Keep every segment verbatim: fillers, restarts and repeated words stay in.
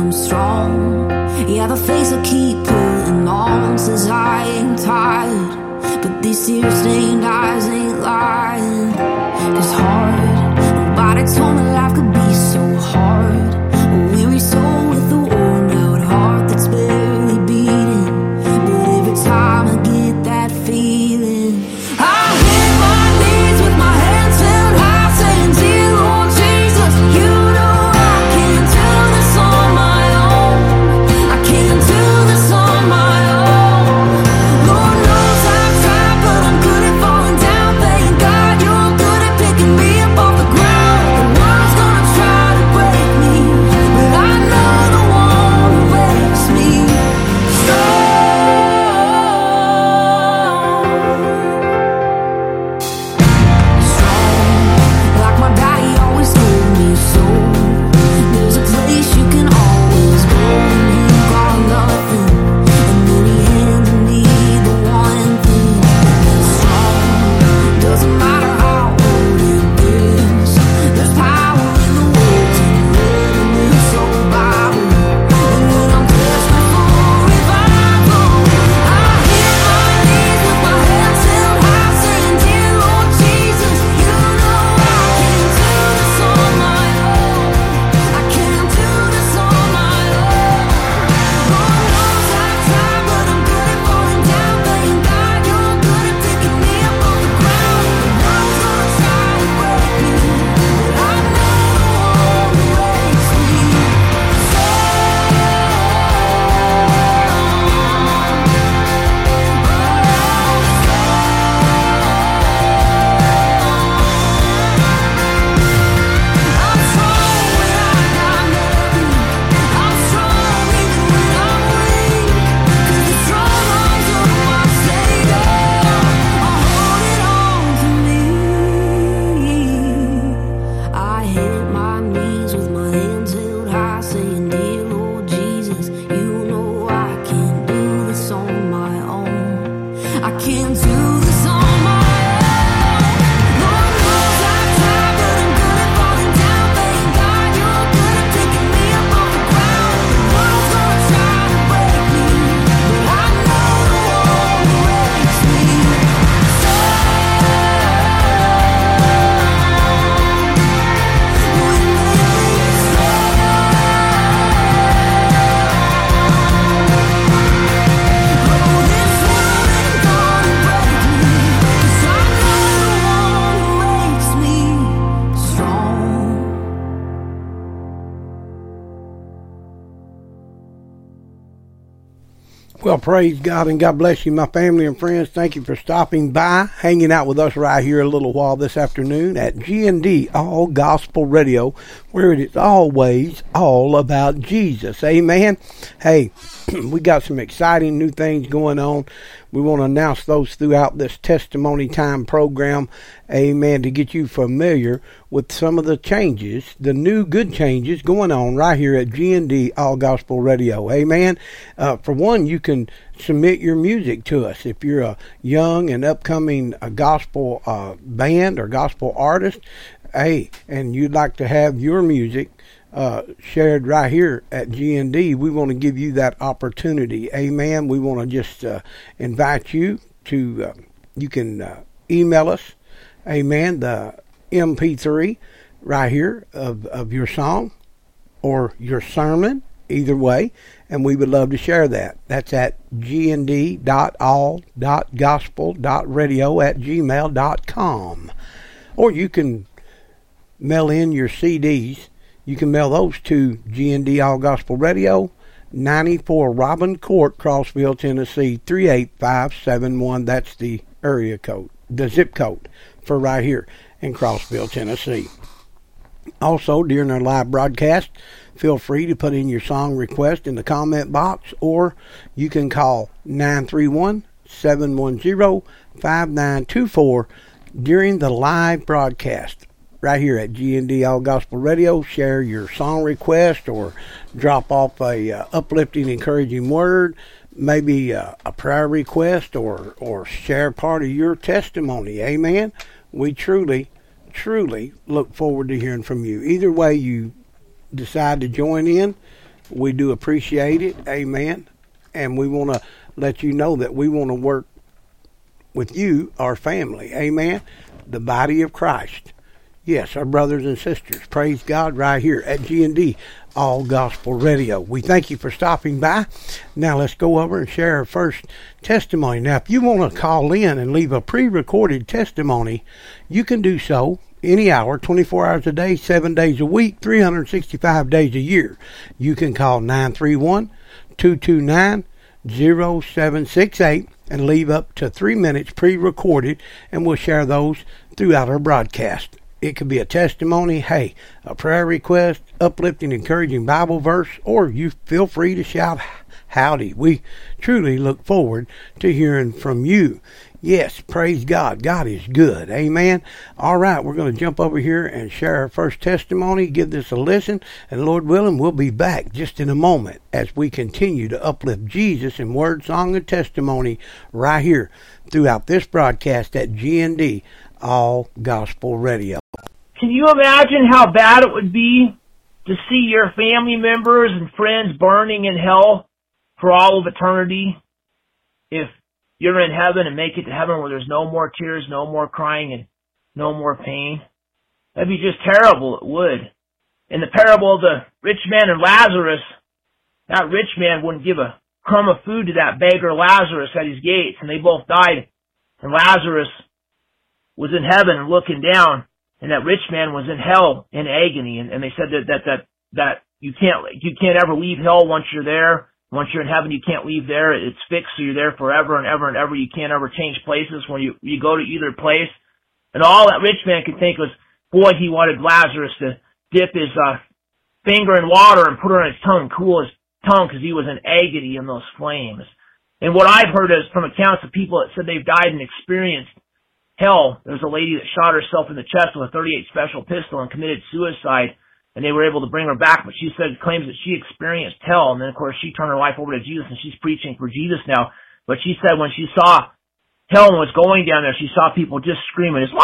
I'm strong. Yeah, the face I keep putting on says I ain't tired, but these tear-stained eyes ain't lying. It's hard. Nobody told me life could be so hard. A weary soul with a worn-out heart that's barely beating. But every time I get that feeling, I hit my knees with my hands held high, saying, "Dear Lord Jesus, you know I can't do this on my own. I can't do this on my own. Lord knows I've tried, but I'm good at falling down. Thank God you're good at picking me up off the ground. The world's gonna try to break me, but I know the one who makes me strong." Like my daddy always told me so. There's a place you can always go when you got nothing, and then he handed me the one thing. Strong doesn't matter how old it is. There's power in the words and letting me so Bible. And when I'm desperate for revival, I hit my knees with my hands held high, saying, "Dear Lord Jesus, you know I can't do this on my own. I can't do this on my own. Lord knows I've tried, but I'm good at falling down. Thank God you're good at picking me up off the ground. The world's gonna try to break me, but I know the one who makes me I'm strong when I got nothing. I'm strong even when I'm weak, 'cause the strong arms of my Savior are holding on to me. I hit my knees with my hands held high, saying, "Dear Lord Jesus, you know I can't do this on my own. I can't do this on my own. Lord knows I've tried, but I'm good at falling down. Thank God you're good at picking me up off the ground. The world's gonna try to break me, but I know the one who makes me Well, praise God and God bless you, my family and friends. Thank you for stopping by, hanging out with us right here a little while this afternoon at G and D All Gospel Radio, where it is always all about Jesus. Amen. Hey, we got some exciting new things going on. We want to announce those throughout this testimony time program. Amen. To get you familiar with some of the changes, the new good changes going on right here at G and D All Gospel Radio. Amen. Uh, for one, you can submit your music to us. If you're a young and upcoming uh, gospel uh, band or gospel artist, hey, and you'd like to have your music uh, shared right here at G and D, we want to give you that opportunity. Amen. We want to just uh, invite you to, uh, you can uh, email us, amen, the M P three right here of, of your song or your sermon, either way, and we would love to share that. That's at g n d dot all dot gospel dot radio at gmail dot com. Or you can mail in your C Ds. You can mail those to G and D All Gospel Radio, ninety-four Robin Court, Crossville, Tennessee, three eight five seven one. That's the area code, the zip code for right here in Crossville, Tennessee. Also, during our live broadcast, feel free to put in your song request in the comment box, or you can call nine three one, seven one zero, five nine two four during the live broadcast right here at G and D All Gospel Radio. Share your song request or drop off a uh, uplifting, encouraging word, maybe uh, a prayer request, or, or share part of your testimony. Amen. We truly, truly look forward to hearing from you. Either way you decide to join in, We do appreciate it. Amen. And we want to let you know that we want to work with you, our family. Amen. The body of Christ. Yes, our brothers and sisters. Praise God, right here at G and D All Gospel Radio. We thank you for stopping by. Now let's go over and share our first testimony. Now, if you want to call in and leave a pre-recorded testimony, you can do so any hour, twenty-four hours a day, seven days a week, three hundred sixty-five days a year. You can call nine three one, two two nine, zero seven six eight and leave up to three minutes pre-recorded, and we'll share those throughout our broadcast. It could be a testimony, hey, a prayer request, uplifting, encouraging Bible verse, or you feel free to shout howdy. We truly look forward to hearing from you. Yes, praise God. God is good. Amen. All right, we're going to jump over here and share our first testimony, give this a listen, and Lord willing, we'll be back just in a moment as we continue to uplift Jesus in word, song, and testimony right here throughout this broadcast at G and D All Gospel Radio. Can you imagine how bad it would be to see your family members and friends burning in hell for all of eternity if you're in heaven and make it to heaven where there's no more tears, no more crying, and no more pain? That'd be just terrible. It would. In the parable of the rich man and Lazarus, that rich man wouldn't give a crumb of food to that beggar Lazarus at his gates, and they both died. And Lazarus was in heaven and looking down, and that rich man was in hell in agony. And, and they said that, that, that, that you can't, you can't ever leave hell once you're there. Once you're in heaven, you can't leave there. It's fixed, so you're there forever and ever and ever. You can't ever change places when you, you go to either place. And all that rich man could think was, boy, he wanted Lazarus to dip his, uh, finger in water and put it on his tongue, cool his tongue, because he was in agony in those flames. And what I've heard is from accounts of people that said they've died and experienced hell. There was a lady that shot herself in the chest with a thirty-eight Special pistol and committed suicide, and they were able to bring her back, but she said, claims that she experienced hell, and then of course she turned her life over to Jesus, and she's preaching for Jesus now. But she said when she saw hell and was going down there, she saw people just screaming, just,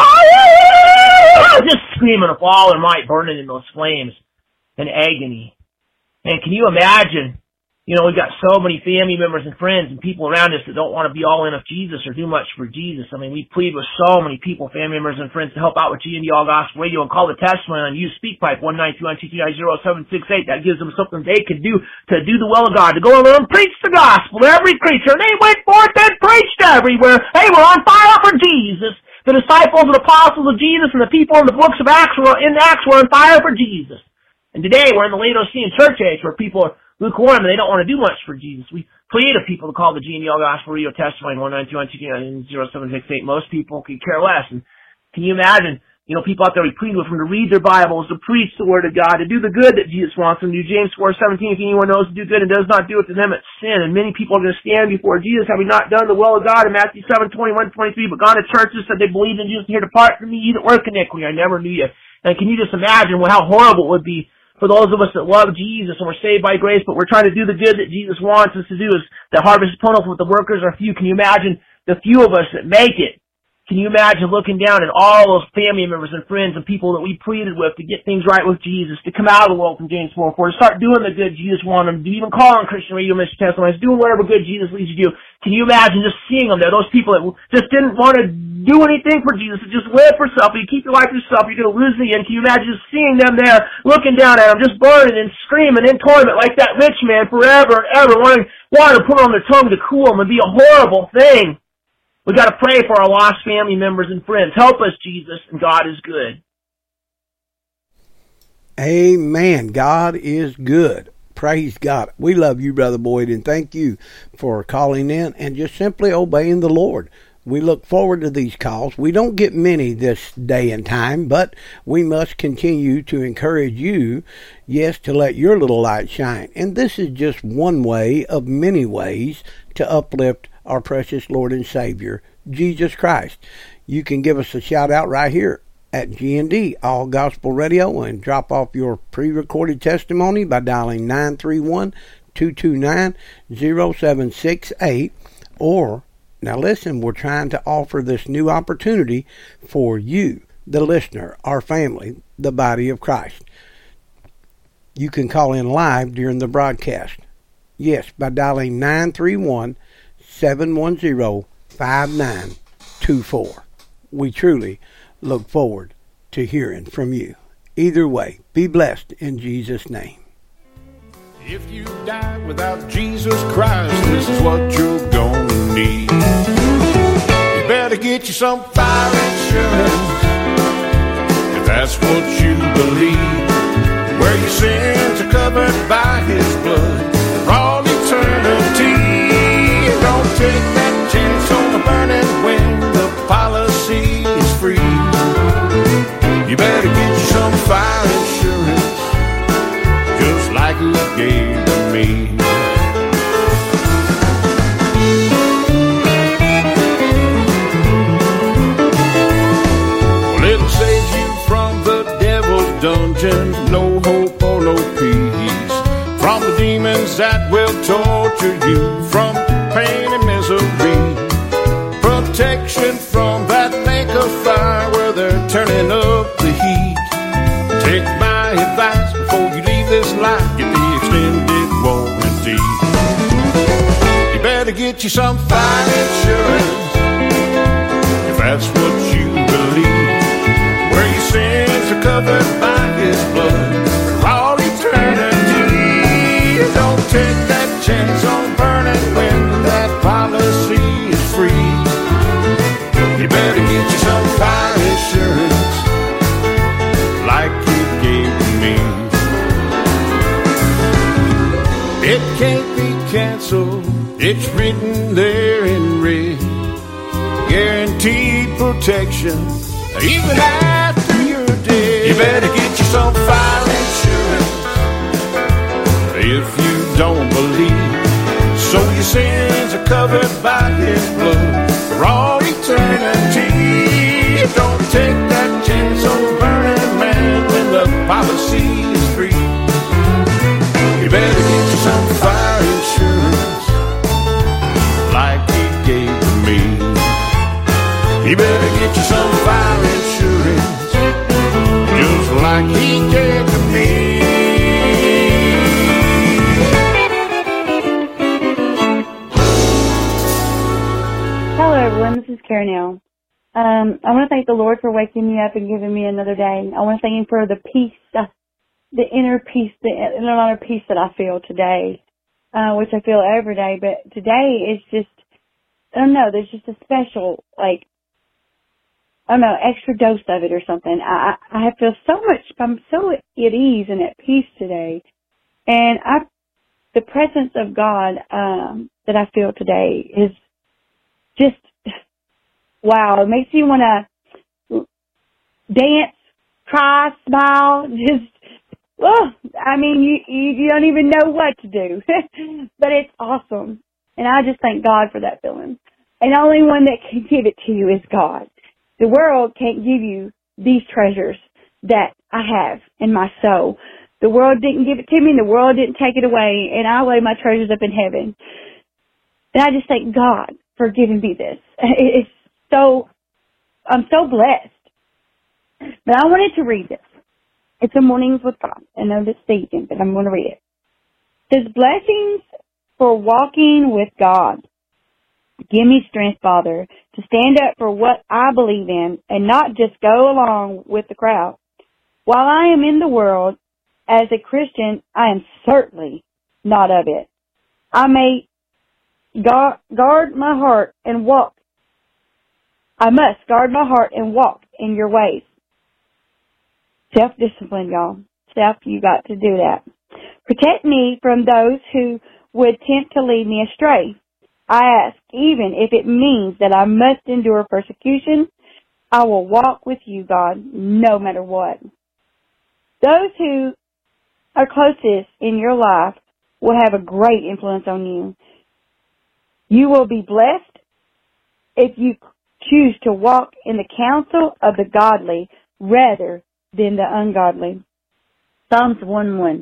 just screaming with all their might, burning in those flames in agony. And can you imagine? You know, we've got so many family members and friends and people around us that don't want to be all in with Jesus or do much for Jesus. I mean, we plead with so many people, family members and friends, to help out with G and D All Gospel Radio and call the testimony on Use SpeakPipe one nine two one two two nine zero seven six eight. That gives them something they can do to do the will of God, to go over and preach the gospel to every creature. And they went forth and preached everywhere. They were on fire for Jesus. The disciples and apostles of Jesus and the people in the books of Acts were in Acts were on fire for Jesus. And today we're in the Laodicean church age where people are lukewarm and they don't want to do much for Jesus. We plead of people to call the G and D All Gospel Radio testimony one nine two one two nine zero seven six eight. Most people could care less. And can you imagine, you know, people out there we plead with them to read their Bibles, to preach the Word of God, to do the good that Jesus wants them to do. James four seventeen, if anyone knows to do good and does not do it, to them it's sin. And many people are going to stand before Jesus having not done the will of God in Matthew seven twenty-one twenty-three, but gone to churches, said they believed in Jesus, and here depart from me, ye that work iniquity, I never knew you. And can you just imagine how horrible it would be for those of us that love Jesus and we're saved by grace, but we're trying to do the good that Jesus wants us to do? Is the harvest is plentiful, but the workers are few. Can you imagine the few of us that make it? Can you imagine looking down at all those family members and friends and people that we pleaded with to get things right with Jesus, to come out of the world from James four four, to start doing the good Jesus wanted them, to even call on Christian Radio Ministry Testimonies, doing whatever good Jesus leads you to do? Can you imagine just seeing them there, those people that just didn't want to do anything for Jesus, to just live for self? You keep your life for yourself, you're going to lose the end. Can you imagine just seeing them there, looking down at them, just burning and screaming in torment like that rich man forever and ever, wanting water to put on their tongue to cool them? It'd be a horrible thing. We got to pray for our lost family members and friends. Help us, Jesus, and God is good. Amen. God is good. Praise God. We love you, Brother Boyd, and thank you for calling in and just simply obeying the Lord. We look forward to these calls. We don't get many this day and time, but we must continue to encourage you, yes, to let your little light shine. And this is just one way of many ways to uplift our precious Lord and Savior, Jesus Christ. You can give us a shout out right here at G and D All Gospel Radio and drop off your pre-recorded testimony by dialing nine three one, two two nine, zero seven six eight. Or, now listen, we're trying to offer this new opportunity for you, the listener, our family, the body of Christ. you can call in live during the broadcast. Yes, by dialing nine three one, seven one zero, five nine two four. We truly look forward to hearing from you. Either way, be blessed in Jesus' name. If you die without Jesus Christ, this is what you're gonna need. You better get you some fire insurance, if that's what you believe, where your sins are covered by His blood for all eternity. Don't take that chance on the burning when the policy is free. You better get you some fire insurance, just like He gave to me. Well, it'll save you from the devil's dungeon, no hope or no peace, from the demons that will torture you, from pain and misery, protection from that lake of fire where they're turning up the heat. Take my advice before you leave this life, get the extended warranty. You better get you some fire insurance, if that's what you believe, where your sins are covered by His blood for all eternity. Don't take that chance on burning when that policy is free. You better get you some fire insurance, like He gave to me. It can't be canceled, it's written there in red. Guaranteed protection, even after you're dead. You better get you some fire insurance, if you don't believe, so your sins are covered by His blood for all eternity. Don't take that chance on a burning man when the policy is free. You better get you some fire insurance, like He gave to me. You better get you some fire insurance, just like He gave to me. Hello, everyone. This is Carnell. Um, I want to thank the Lord for waking me up and giving me another day. I want to thank Him for the peace, uh, the inner peace, the inner peace that I feel today, uh, which I feel every day. But today is just, I don't know, there's just a special, like, I don't know, extra dose of it or something. I, I feel so much, I'm so at ease and at peace today. And I, the presence of God, um, that I feel today is just, wow. It makes you want to dance, cry, smile, just, oh, I mean, you, you, you don't even know what to do. But it's awesome. And I just thank God for that feeling. And the only one that can give it to you is God. The world can't give you these treasures that I have in my soul. The world didn't give it to me, and the world didn't take it away, and I lay my treasures up in heaven. And I just thank God for giving me this. It's so, I'm so blessed. But I wanted to read this. It's a Mornings with God. I know this season, but I'm going to read it. It says, blessings for walking with God. Give me strength, Father, to stand up for what I believe in and not just go along with the crowd. While I am in the world, as a Christian, I am certainly not of it. I may guard, guard my heart and walk. I must guard my heart and walk in your ways. Self-discipline, y'all. Self, you got to do that. Protect me from those who would tempt to lead me astray. I ask, even if it means that I must endure persecution, I will walk with you, God, no matter what. Those who are closest in your life will have a great influence on you. You will be blessed if you choose to walk in the counsel of the godly rather than the ungodly. Psalms one one.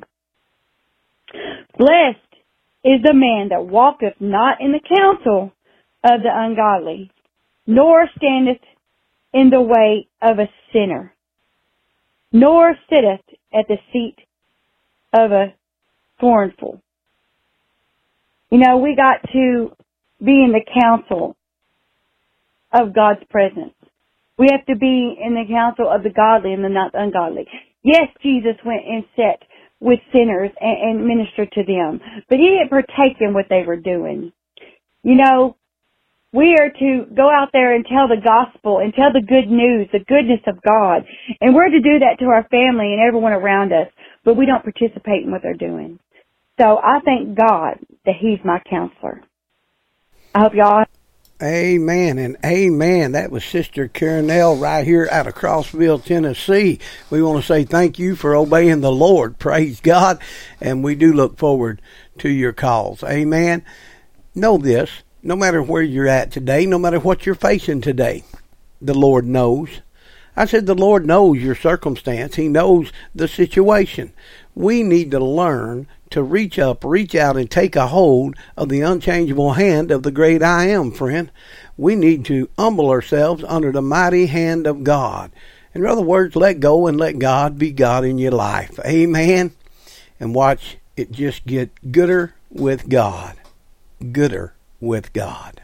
Blessed is the man that walketh not in the counsel of the ungodly, nor standeth in the way of a sinner, nor sitteth at the seat of a scornful. You know, we got to be in the council of God's presence. We have to be in the council of the godly and the not ungodly. Yes, Jesus went and sat with sinners and, and ministered to them, but he didn't partake in what they were doing. You know, we are to go out there and tell the gospel and tell the good news, the goodness of God. And we're to do that to our family and everyone around us, but we don't participate in what they're doing. So I thank God that he's my counselor. I hope y'all... Amen and amen. That was Sister Carnell right here out of Crossville, Tennessee. We want to say thank you for obeying the Lord. Praise God. And we do look forward to your calls. Amen. Know this, no matter where you're at today, no matter what you're facing today, the Lord knows. I said the Lord knows your circumstance. He knows the situation. We need to learn to reach up, reach out, and take a hold of the unchangeable hand of the great I Am, friend. We need to humble ourselves under the mighty hand of God. In other words, let go and let God be God in your life. Amen. And watch it just get gooder with God. Gooder with God.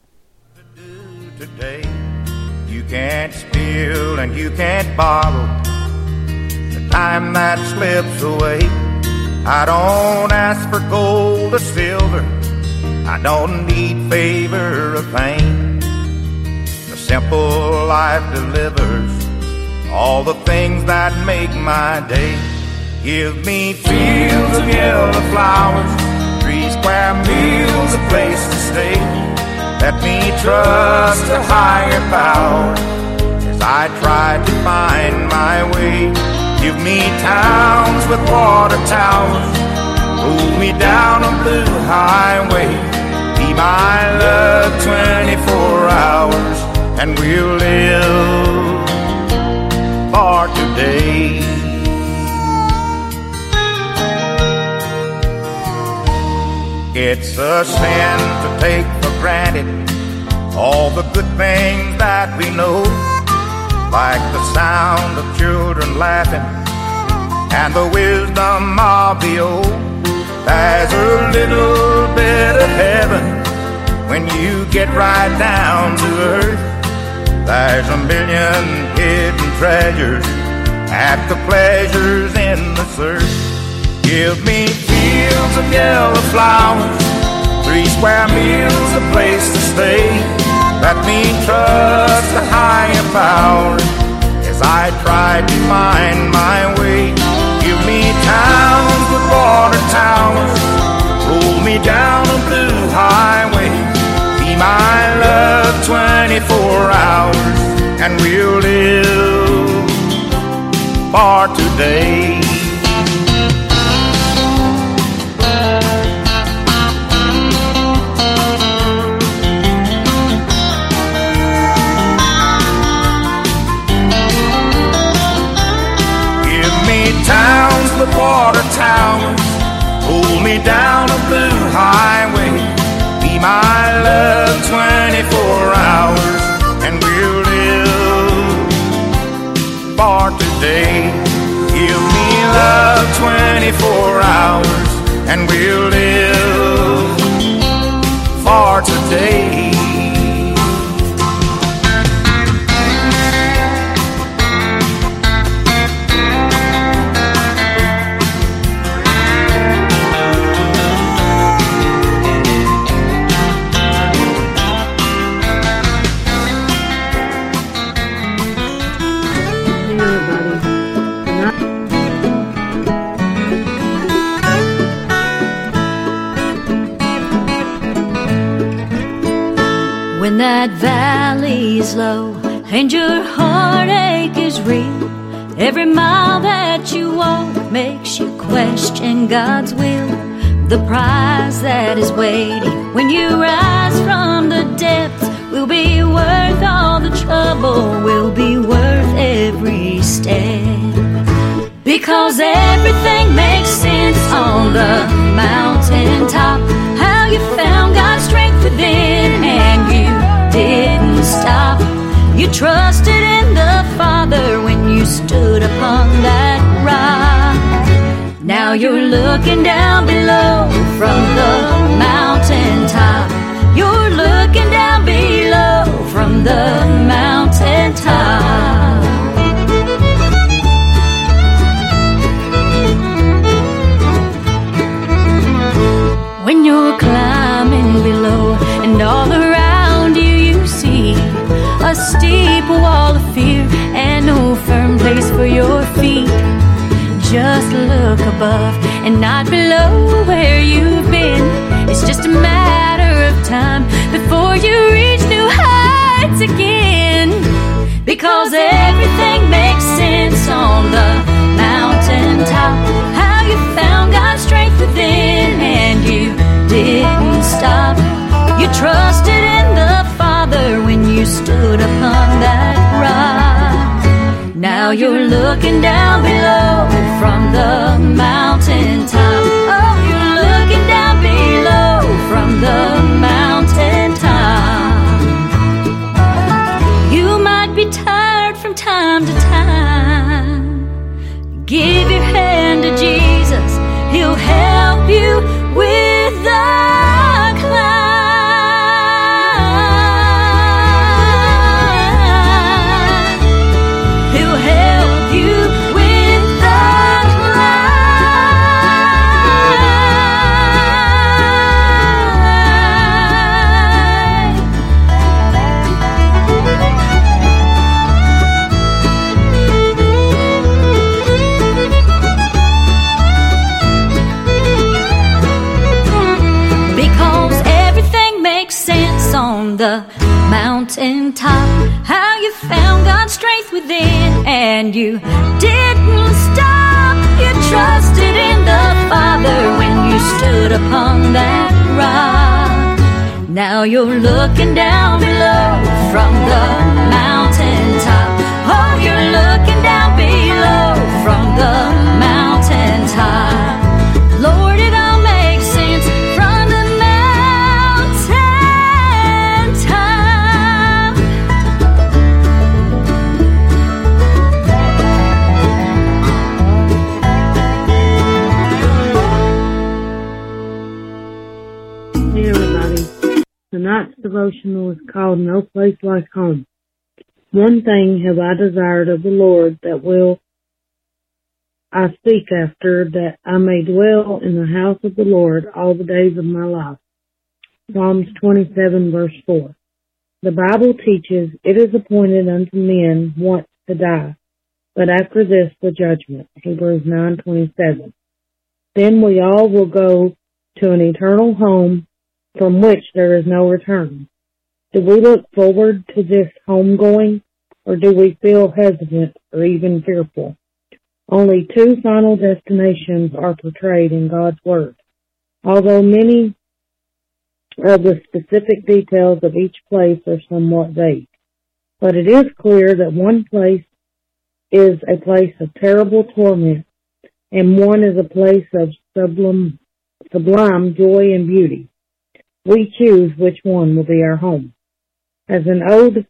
Today, you can't steal and you can't borrow the time that slips away. I don't ask for gold or silver. I don't need favor or fame. The simple life delivers all the things that make my day. Give me fields of yellow flowers, three square meals, a place to stay. Let me trust a higher power as I try to find my way. Give me towns with water towers, roll me down a blue highway. Be my love twenty-four hours, and we'll live for today. It's a sin to take for granted all the good things that we know, like the sound of children laughing and the wisdom of the old. There's a little bit of heaven when you get right down to earth. There's a million hidden treasures at the pleasures in the search. Give me fields of yellow flowers, three square meals, a place to stay. Let me trust a higher power as I try to find my way. Give me towns with water towers, roll me down a blue highway. Be my love twenty-four hours, and we'll live for today. Towns with water towers, roll me down a blue highway. Be my love twenty-four hours, and we'll live for today. Give me love twenty-four hours, and we'll live for today. When that valley is low and your heartache is real, every mile that you walk makes you question God's will. The prize that is waiting when you rise from the depths will be worth all the trouble, will be worth every step. Because everything makes sense on the mountaintop. How you found God's strength within and you didn't stop. You trusted in the Father when you stood upon that rock. Now Now you're looking down below from the mountaintop. You're looking down below from the mountaintop. When you're climbing below and all around you you see a steep wall of fear and no firm place for your feet, just look above and not below where you've been. It's just a matter of time before you reach new heights again. Because everything makes sense on the mountaintop. How you found God's strength within and you didn't stop. You trusted in the Father when you stood upon that rock. Now you're looking down below from the mountaintop. Oh, you're looking down below from the mountaintop. You might be tired from time to time. Give your hand to Jesus. He'll help you with the climb. He'll help you with the on the mountaintop. How you found God's strength within and you didn't stop. You trusted in the Father when you stood upon that rock. Now you're looking down below from the mountaintop. Oh, you're looking down below from the mountaintop. Lord, it all makes sense from the mountaintop. Hey everybody, tonight's devotional is called No Place Like Home. One thing have I desired of the Lord, that will I seek after, that I may dwell in the house of the Lord all the days of my life. Psalms twenty-seven verse four. The Bible teaches, it is appointed unto men once to die, but after this the judgment. Hebrews nine twenty-seven. Then we all will go to an eternal home from which there is no return. Do we look forward to this homegoing, or do we feel hesitant or even fearful? Only two final destinations are portrayed in God's Word. Although many of the specific details of each place are somewhat vague. But it is clear that one place is a place of terrible torment, and one is a place of sublime, sublime joy and beauty. We choose which one will be our home. As an old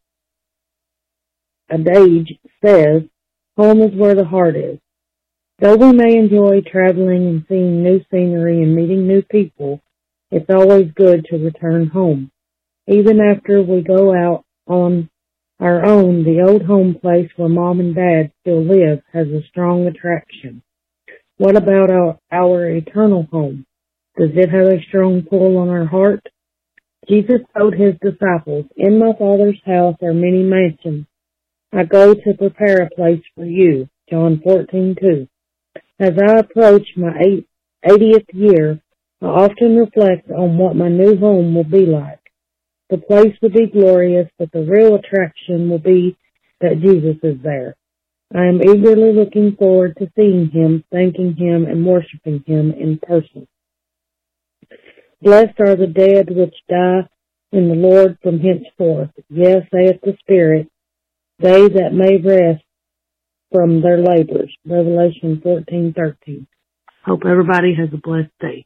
adage says, home is where the heart is. Though we may enjoy traveling and seeing new scenery and meeting new people, it's always good to return home. Even after we go out on our own, the old home place where mom and dad still live has a strong attraction. What about our, our eternal home? Does it have a strong pull on our heart? Jesus told his disciples, in my Father's house are many mansions. I go to prepare a place for you. John fourteen two. As I approach my eightieth year, I often reflect on what my new home will be like. The place will be glorious, but the real attraction will be that Jesus is there. I am eagerly looking forward to seeing him, thanking him, and worshiping him in person. Blessed are the dead which die in the Lord from henceforth. Yes, saith the Spirit, they that may rest from their labors. Revelation fourteen thirteen. Hope everybody has a blessed day.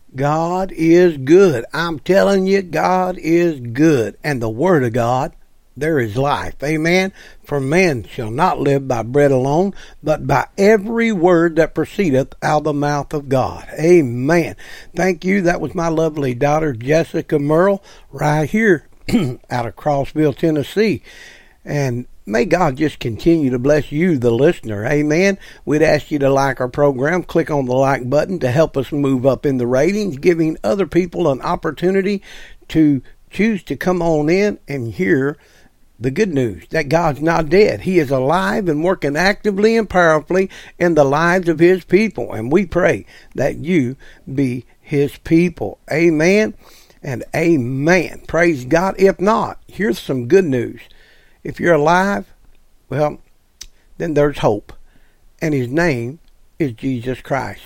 God is good. I'm telling you, God is good. And the Word of God there is life. Amen. For man shall not live by bread alone, but by every word that proceedeth out of the mouth of God. Amen. Thank you. That was my lovely daughter, Jessica Merle, right here out of Crossville, Tennessee. And may God just continue to bless you, the listener. Amen. We'd ask you to like our program. Click on the like button to help us move up in the ratings, giving other people an opportunity to choose to come on in and hear the good news that God's not dead. He is alive and working actively and powerfully in the lives of his people. And we pray that you be his people. Amen and amen. Praise God. If not, here's some good news. If you're alive, well, then there's hope. And his name is Jesus Christ.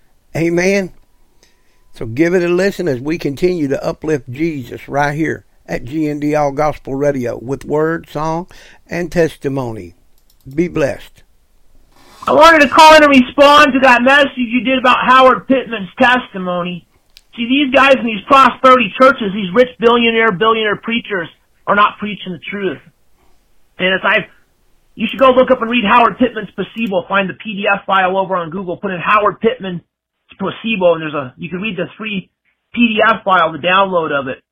Amen. So give it a listen as we continue to uplift Jesus right here at G N D All Gospel Radio with word, song, and testimony. Be blessed. I wanted to call in and respond to that message you did about Howard Pittman's testimony. See, these guys in these prosperity churches, these rich billionaire, billionaire preachers, are not preaching the truth. And as I've, you should go look up and read Howard Pittman's placebo. Find the P D F file over on Google. Put in Howard Pittman placebo, and there's a, you can read the free P D F file, the download of it.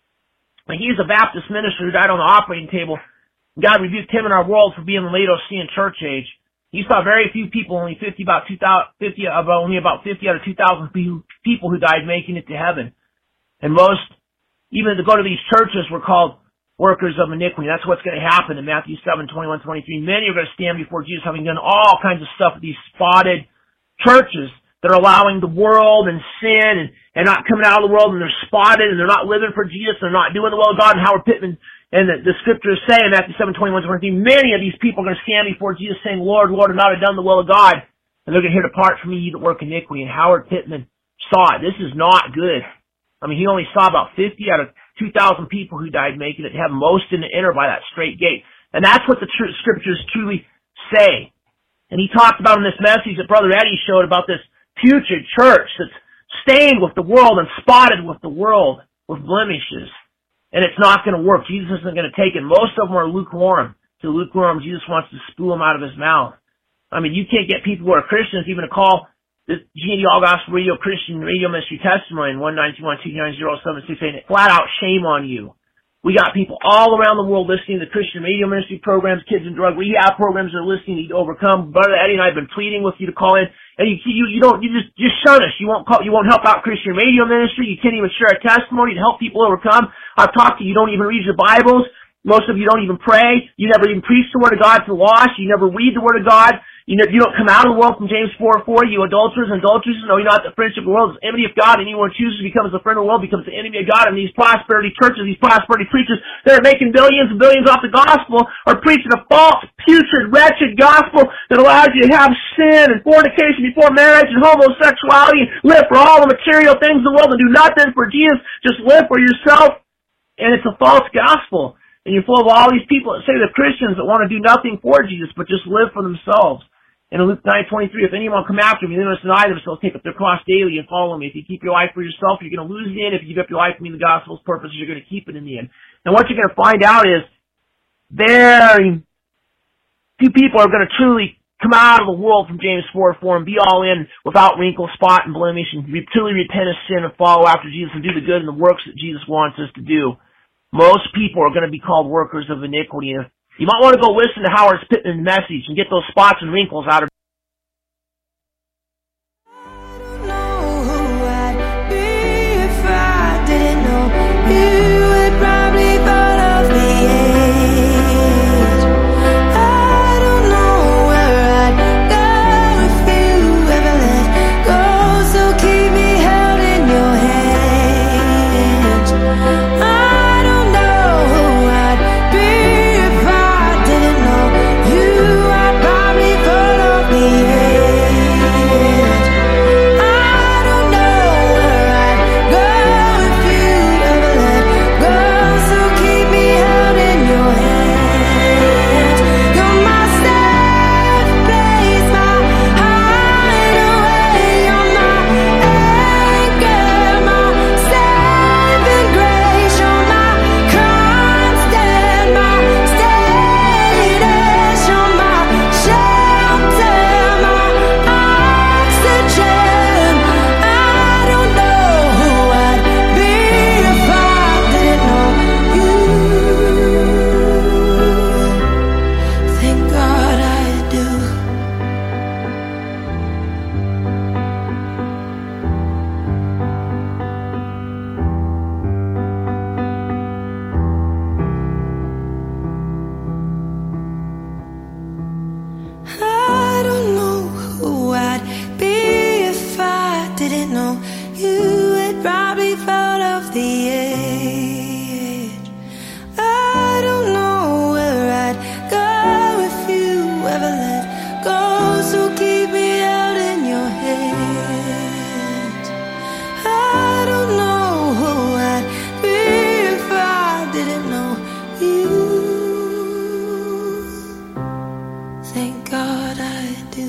And he's a Baptist minister who died on the operating table. God rebuked him in our world for being in the Laodicean church age. He saw very few people, only fifty, about two thousand, fifty, about only about fifty out of two thousand people who died making it to heaven. And most, even to go to these churches, were called workers of iniquity. That's what's going to happen in Matthew seven, twenty-one, twenty-three. Many are going to stand before Jesus having done all kinds of stuff at these spotted churches that are allowing the world and sin and, and not coming out of the world, and they're spotted and they're not living for Jesus, they're not doing the will of God. And Howard Pittman and the, the scriptures say in Matthew seven, twenty-one, twenty-three, many of these people are going to stand before Jesus saying, Lord, Lord, I've not done the will of God. And they're going to hear, depart from me, you that work iniquity. And Howard Pittman saw it. This is not good. I mean, he only saw about fifty out of two thousand people who died making it to heaven, most in the inner by that straight gate. And that's what the tr- scriptures truly say. And he talked about in this message that Brother Eddie showed about this putrid church that's stained with the world and spotted with the world with blemishes. And it's not going to work. Jesus isn't going to take it. Most of them are lukewarm. So lukewarm, Jesus wants to spew them out of his mouth. I mean, you can't get people who are Christians even to call this G N D All Gospel Radio Christian Radio Ministry Testimony in one nine two one, two nine zero, seven six eight, flat out shame on you. We got people all around the world listening to Christian radio ministry programs, kids and drug rehab programs are listening to Overcome. Brother Eddie and I have been pleading with you to call in, and you you, you don't you just just shun us. You won't call, you won't help out Christian radio ministry. You can't even share a testimony to help people overcome. I've talked to you. You don't even read your Bibles. Most of you don't even pray. You never even preach the Word of God to the lost. You never read the Word of God. You know, you don't come out of the world from James four four, you adulterers and adulteresses, know you not the friendship of the world is enemy of God, and anyone who chooses to become a friend of the world becomes the enemy of God. And these prosperity churches, these prosperity preachers that are making billions and billions off the gospel are preaching a false, putrid, wretched gospel that allows you to have sin and fornication before marriage and homosexuality and live for all the material things in the world and do nothing for Jesus, just live for yourself. And it's a false gospel. And you're full of all these people that say they're Christians that want to do nothing for Jesus but just live for themselves. And in Luke nine twenty-three, if anyone come after me, they must deny themselves, take up their cross daily and follow me. If you keep your life for yourself, you're going to lose it in the end. If you give up your life for me, the gospel's purposes, you're going to keep it in the end. And what you're going to find out is very few people are going to truly come out of the world from James four four and be all in without wrinkle, spot, and blemish and re- truly repent of sin and follow after Jesus and do the good and the works that Jesus wants us to do. Most people are going to be called workers of iniquity. And you might want to go listen to Howard Pittman's message and get those spots and wrinkles out of you had probably fall off the edge. I don't know where I'd go if you ever let go, so keep me out in your hands. I don't know who I'd be if I didn't know you. Thank God I do.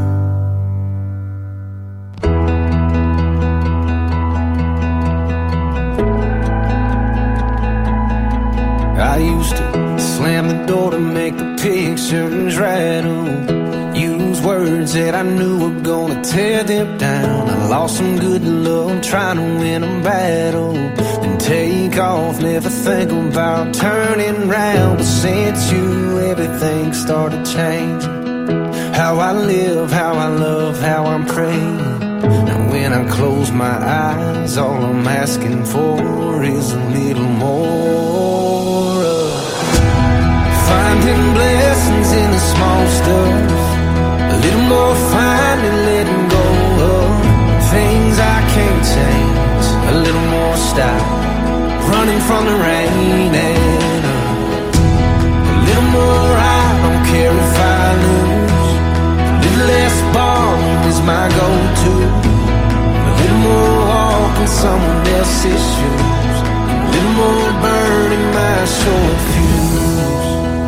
I used to slam the door to make the pictures rattle, use words that I knew were gonna tear them down. I lost some good love trying to win a battle, then take off, never think about turning round. But since you, everything started changing. How I live, how I love, how I'm praying. Now when I close my eyes, all I'm asking for is a little more of finding blessings in the small stuff, a little more finding, letting go of things I can't change, a little more stop running from the rain, and a, a little more I don't care if I lose, a little less ballroom is my go-to, a little more walking someone else's shoes, a little more burning my short fuse.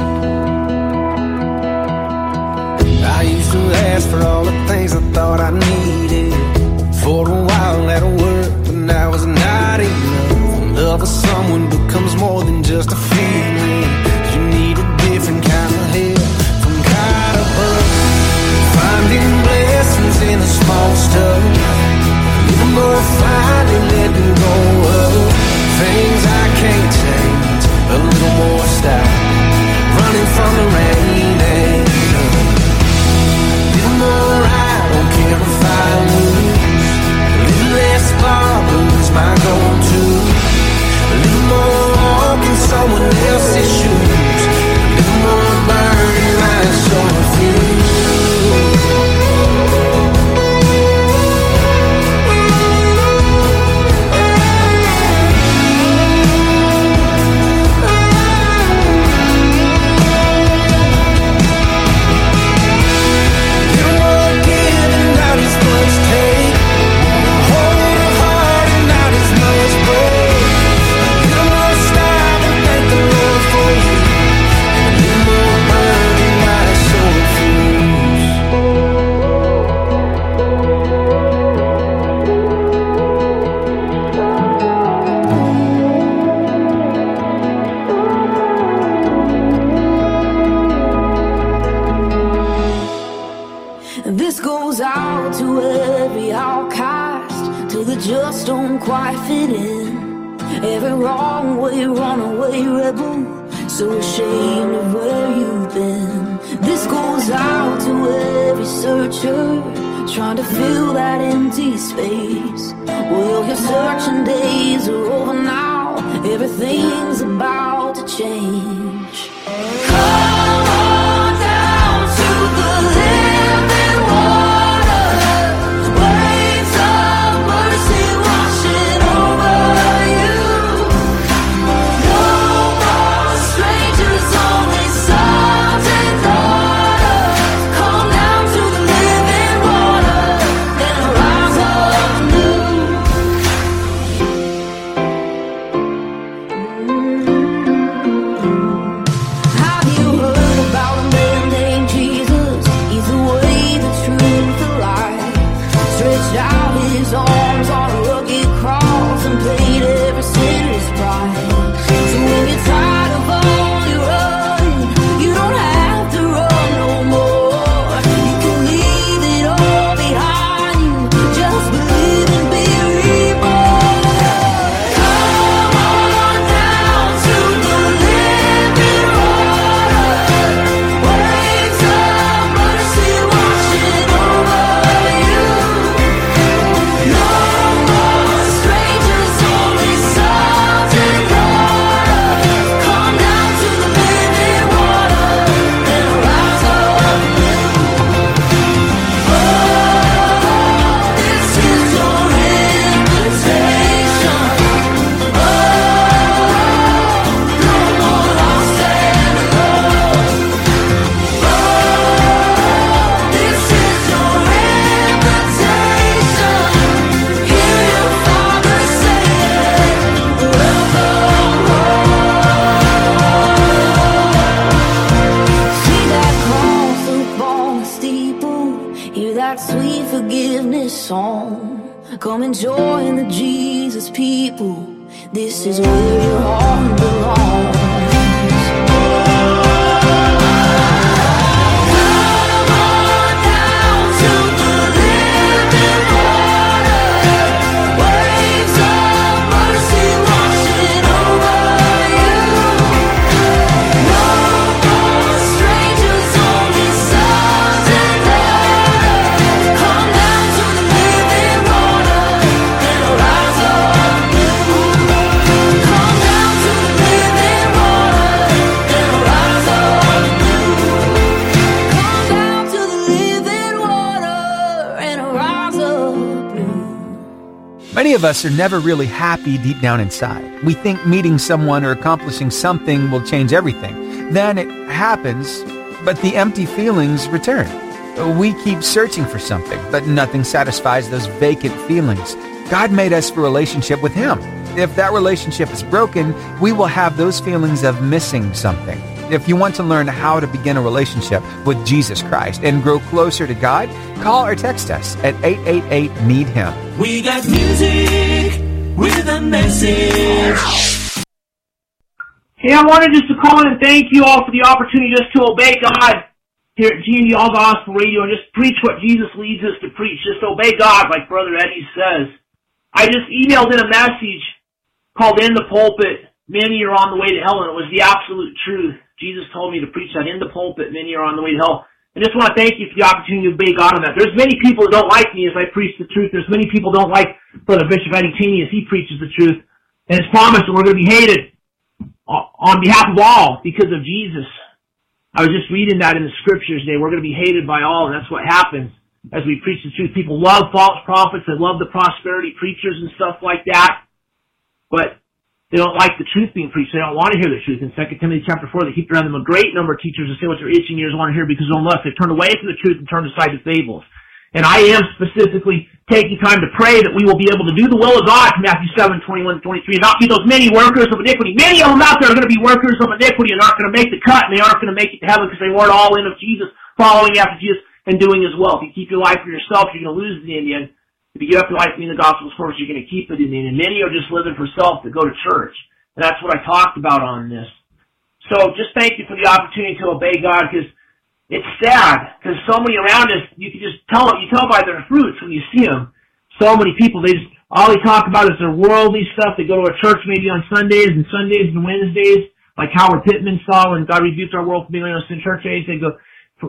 I used to ask for all the things I thought I needed. For a while that'll work, but now it's not enough. Love of someone becomes more than just a feeling. You need a different kind of help from God above. Finding blessings in the small stuff, a little more finding, letting go of things I can't change, a little more stop running from the rain, and a little more I don't care if I lose, a little less bother is my go-to, a little more walking someone else's shoes, a little more burning my short fuse. This goes out to every outcast, to the just don't quite fit in. Every wrong way, runaway rebel, so ashamed of where you've been. This goes out to every searcher, trying to fill that empty space. Well, your searching days are over now, everything's about to change. Come on down to the living water, waves of mercy washing over you. No more strangers, only sons and daughters. Come down to the living water and rise up new. Have you heard about a man named Jesus? He's the way, the truth, the life. Stretched out his arms on a rugged cross and paid every sinner's price. So when you're tired of all your running, you don't have to run no more. You can leave it all behind you. Just believe and be reborn. Come on down to the living water, waves of mercy washing over you. No sing this song. Come and join the Jesus people. This is where your heart belongs. Many of us are never really happy deep down inside. We think meeting someone or accomplishing something will change everything. Then it happens, but the empty feelings return. We keep searching for something, but nothing satisfies those vacant feelings. God made us for a relationship with Him. If that relationship is broken, we will have those feelings of missing something. If you want to learn how to begin a relationship with Jesus Christ and grow closer to God, call or text us at eight eight eight, need him. We got music with a message. Hey, I wanted just to call in and thank you all for the opportunity just to obey God here at G and D All Gospel Radio and just preach what Jesus leads us to preach. Just obey God, like Brother Eddie says. I just emailed in a message called In the Pulpit, Many Are on the Way to Hell, and it was the absolute truth. Jesus told me to preach that in the pulpit, many are on the way to hell. I just want to thank you for the opportunity to obey God on that. There's many people that don't like me as I preach the truth. There's many people that don't like Brother Bishop Eddie Taney as he preaches the truth. And it's promised that we're going to be hated on behalf of all because of Jesus. I was just reading that in the scriptures today. We're going to be hated by all, and that's what happens as we preach the truth. People love false prophets. They love the prosperity preachers and stuff like that. But they don't like the truth being preached. They don't want to hear the truth. In Second Timothy chapter four, they keep around them a great number of teachers who say what their itching ears want to hear because of their own lust. They've turned away from the truth and turned aside to fables. And I am specifically taking time to pray that we will be able to do the will of God, Matthew seven, twenty-one to twenty-three, and not be those many workers of iniquity. Many of them out there are going to be workers of iniquity and aren't going to make the cut, and they aren't going to make it to heaven because they weren't all in of Jesus, following after Jesus, and doing as well. If you keep your life for yourself, you're going to lose it in the end. If you give up your life in the gospel first, you're going to keep it in the end. And many are just living for self to go to church. And that's what I talked about on this. So just thank you for the opportunity to obey God, because it's sad, because so many around us, you can just tell them, you tell by their fruits when you see them. So many people, they just, all they talk about is their worldly stuff. They go to a church maybe on Sundays and Sundays and Wednesdays, like Howard Pittman saw when God rebuked our world for being Laodicean church age. They go,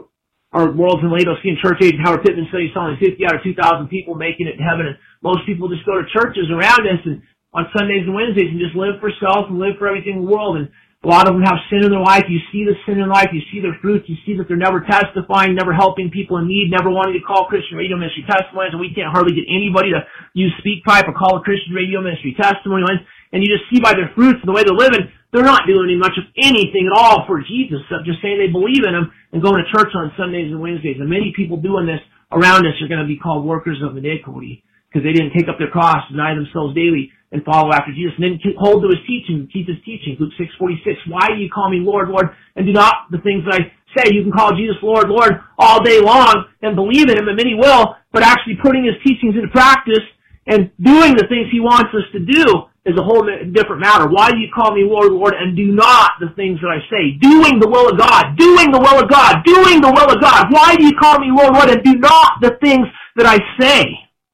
our world's in Laodicean church age, and Howard Pittman said he saw only fifty out of two thousand people making it to heaven, and most people just go to churches around us and on Sundays and Wednesdays and just live for self and live for everything in the world. And a lot of them have sin in their life. You see the sin in life. You see their fruits. You see that they're never testifying, never helping people in need, never wanting to call Christian radio ministry testimonies. And we can't hardly get anybody to use SpeakPipe or call a Christian radio ministry testimony. And you just see by their fruits and the way they're living, they're not doing much of anything at all for Jesus, except just saying they believe in Him and going to church on Sundays and Wednesdays. And many people doing this around us are going to be called workers of iniquity because they didn't take up their cross, deny themselves daily, and follow after Jesus, and then hold to His teaching, keep His teaching. Luke six forty-six, why do you call me Lord, Lord, and do not the things that I say? You can call Jesus Lord, Lord all day long and believe in Him, and many will, but actually putting His teachings into practice and doing the things He wants us to do is a whole different matter. Why do you call me Lord, Lord, and do not the things that I say? Doing the will of God, doing the will of God, doing the will of God. Why do you call me Lord, Lord, and do not the things that I say?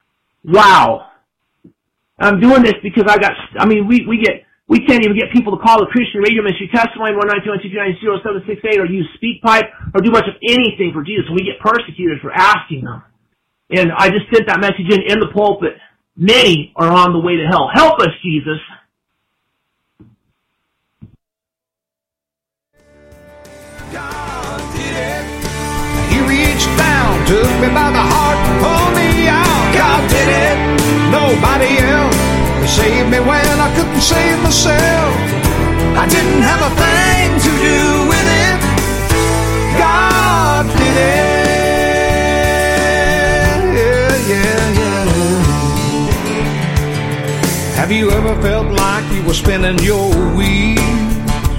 Wow. I'm doing this because I got, I mean, we, we get, we can't even get people to call the Christian radio ministry testimony one nine two one two two nine zero seven six eight or use SpeakPipe or do much of anything for Jesus. We get persecuted for asking them. And I just sent that message in, in the pulpit. Many are on the way to hell. Help us, Jesus. God did it. He reached down, took me by the heart, pulled me out. God did it. Nobody else. He saved me when I couldn't save myself. I didn't have a thing to do with it. God did it. Yeah, yeah, yeah. Have you ever felt like you were spinning your wheels?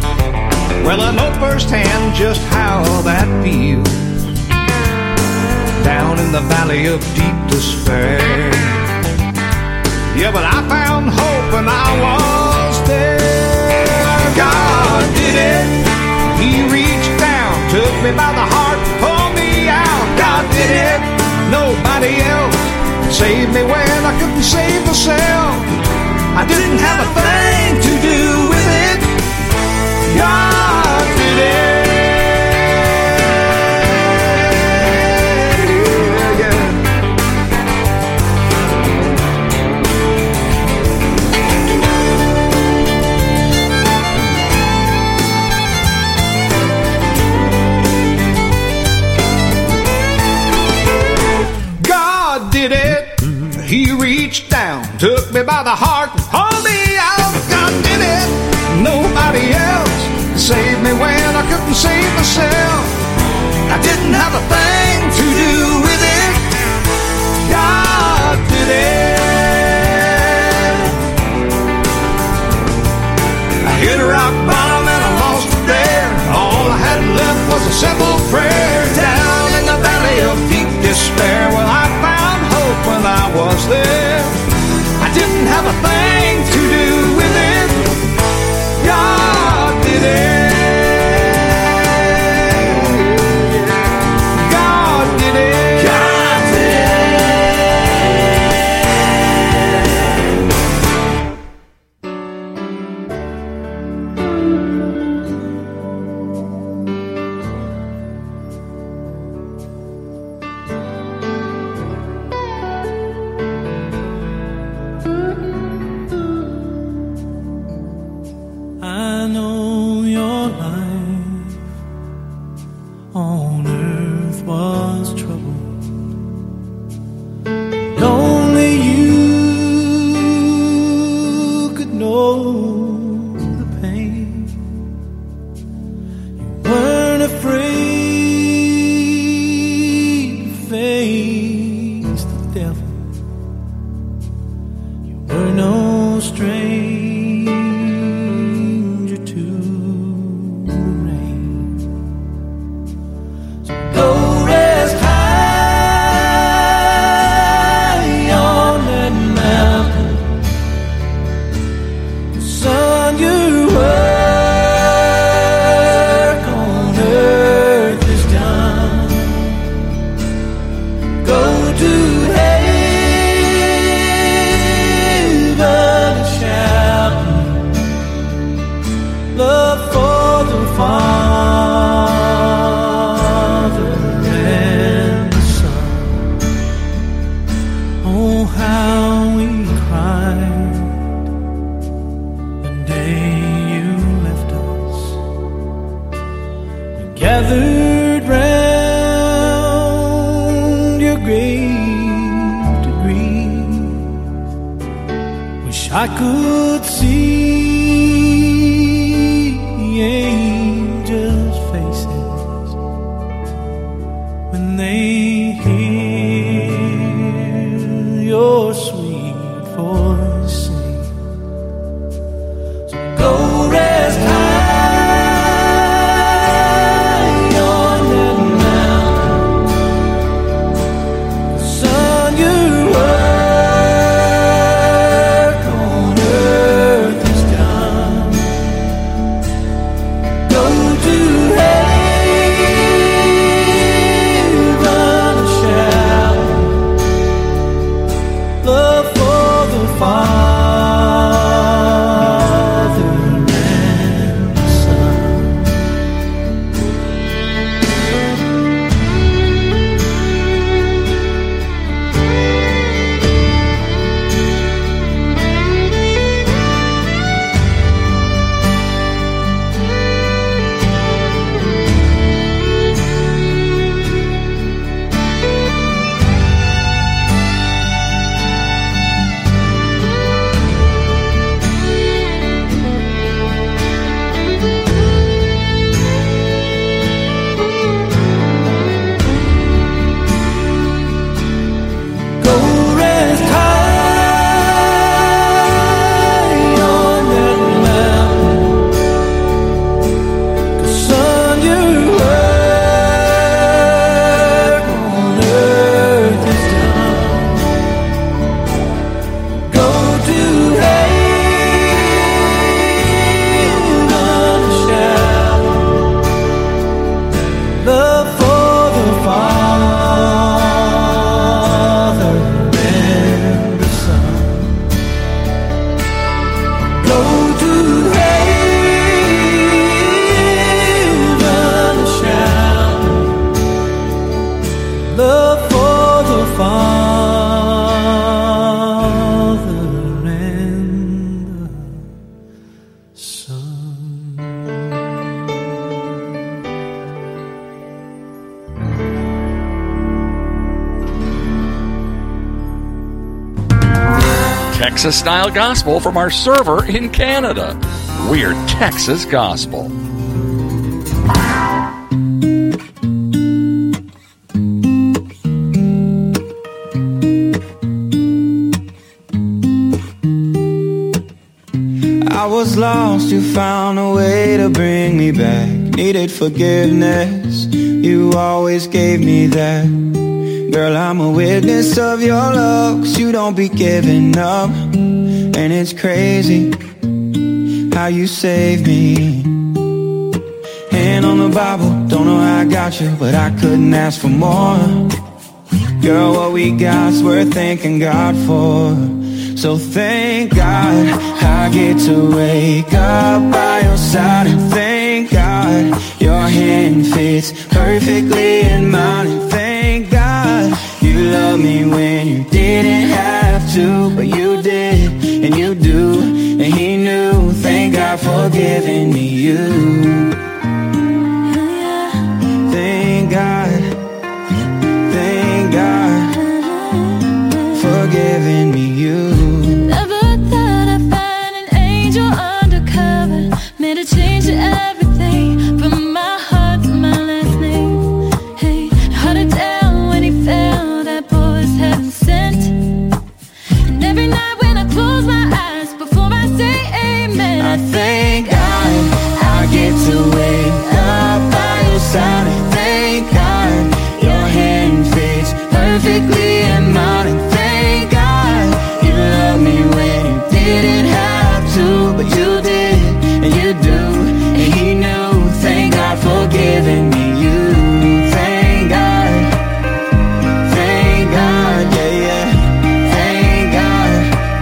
Well, I know firsthand just how that feels. down in the valley of deep despair. Yeah, but I found hope and I was there. God did it. He reached down, took me by the heart, pulled me out. God did it. Nobody else saved me when I couldn't save myself. I didn't have a thing to do with it. God did it. Did it. He reached down, took me by the heart, and pulled me out. God did it. Nobody else saved me when I couldn't save myself. I didn't have a thing to do with it. God did it. I hit a rock bottom and I lost it there. All I had left was a simple prayer. Down in the valley of deep despair, well, I found hope when I was there. I didn't have a thing to do with it. God did it. God did it. God did I could see angels' faces when they hear your sweet voice sing. So go rest high on that mountain, son, you are. Texas-style gospel from our server in Canada. We're Texas Gospel. I was lost, you found a way to bring me back. Needed forgiveness, you always gave me that. Girl, I'm a witness of your love, 'cause you don't be giving up. And it's crazy how you saved me. Hand on the Bible, don't know how I got you, but I couldn't ask for more. Girl, what we got's worth thanking God for. So thank God I get to wake up by your side. And thank God your hand fits perfectly in mine. And thank God you love me when you didn't have to, but you did, and you do, and he knew. Thank God for giving me you. Thank God, thank God for giving me you. Made a change to everything, from my heart to my last name. Hey, held it down when he fell, that boy's heaven sent. And every night when I close my eyes, before I say amen, I thank God I get to wake up by your side. And thank God your hand fits perfectly in mine. And thank God you love me when you didn't have to, but you did. And you do, and he knew. Thank God for giving me you. Thank God, thank God, yeah, yeah. Thank God.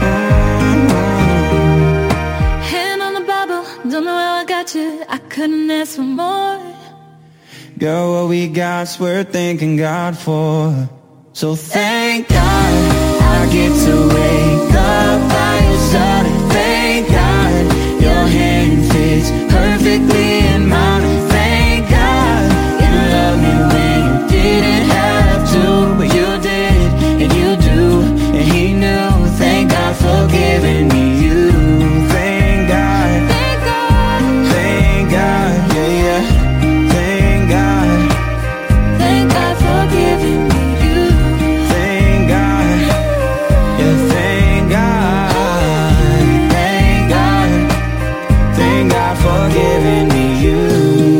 Mm-hmm. Hand on the Bible, don't know how I got you, I couldn't ask for more. Girl, what we got's worth thanking God for. So thank God I get to wake up by your side. And thank God your hand fits perfectly in mine. And thank God you love me when you didn't have to, but you did, and you do, and he knew. Thank God for giving me you. Thank God, thank God, thank God, yeah, yeah. Thank God, thank God for giving me you. Thank God, yeah, thank God, thank God, thank God for giving me you.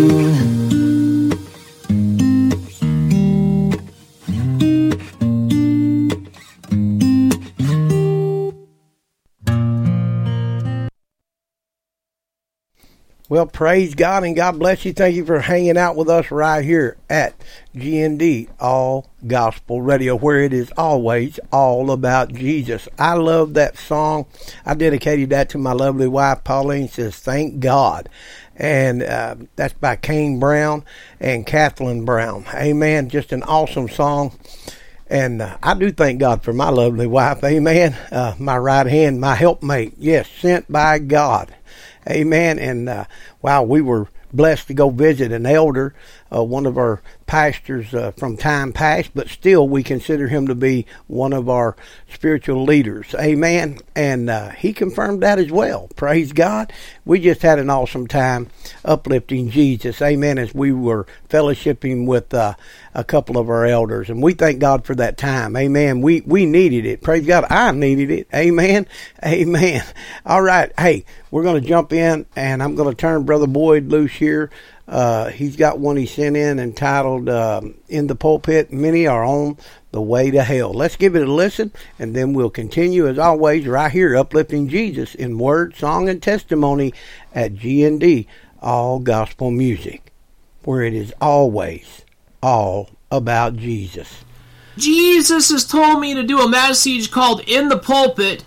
Well, praise God and God bless you. Thank you for hanging out with us right here at G N D All Gospel Radio, where it is always all about Jesus. I love that song. I dedicated that to my lovely wife, Pauline. Says, thank God. And uh, that's by Kane Brown and Kathleen Brown. Amen. Just an awesome song. And uh, I do thank God for my lovely wife. Amen. Uh, my right hand, my helpmate. Yes, sent by God. Amen. And uh, wow, we were blessed to go visit an elder, uh, one of our pastors uh, from time past, but still we consider him to be one of our spiritual leaders. Amen. And uh, he confirmed that as well. Praise God. We just had an awesome time uplifting Jesus. Amen. As we were fellowshipping with uh, a couple of our elders. And we thank God for that time. Amen. We, we needed it. Praise God. I needed it. Amen. Amen. All right. Hey, we're going to jump in and I'm going to turn Brother Boyd loose here. Uh, he's got one he sent in entitled um, In the Pulpit, Many Are on the Way to Hell. Let's give it a listen, and then we'll continue, as always, right here, uplifting Jesus in word, song, and testimony at G N D, All Gospel Music, where it is always all about Jesus. Jesus has told me to do a message called In the Pulpit,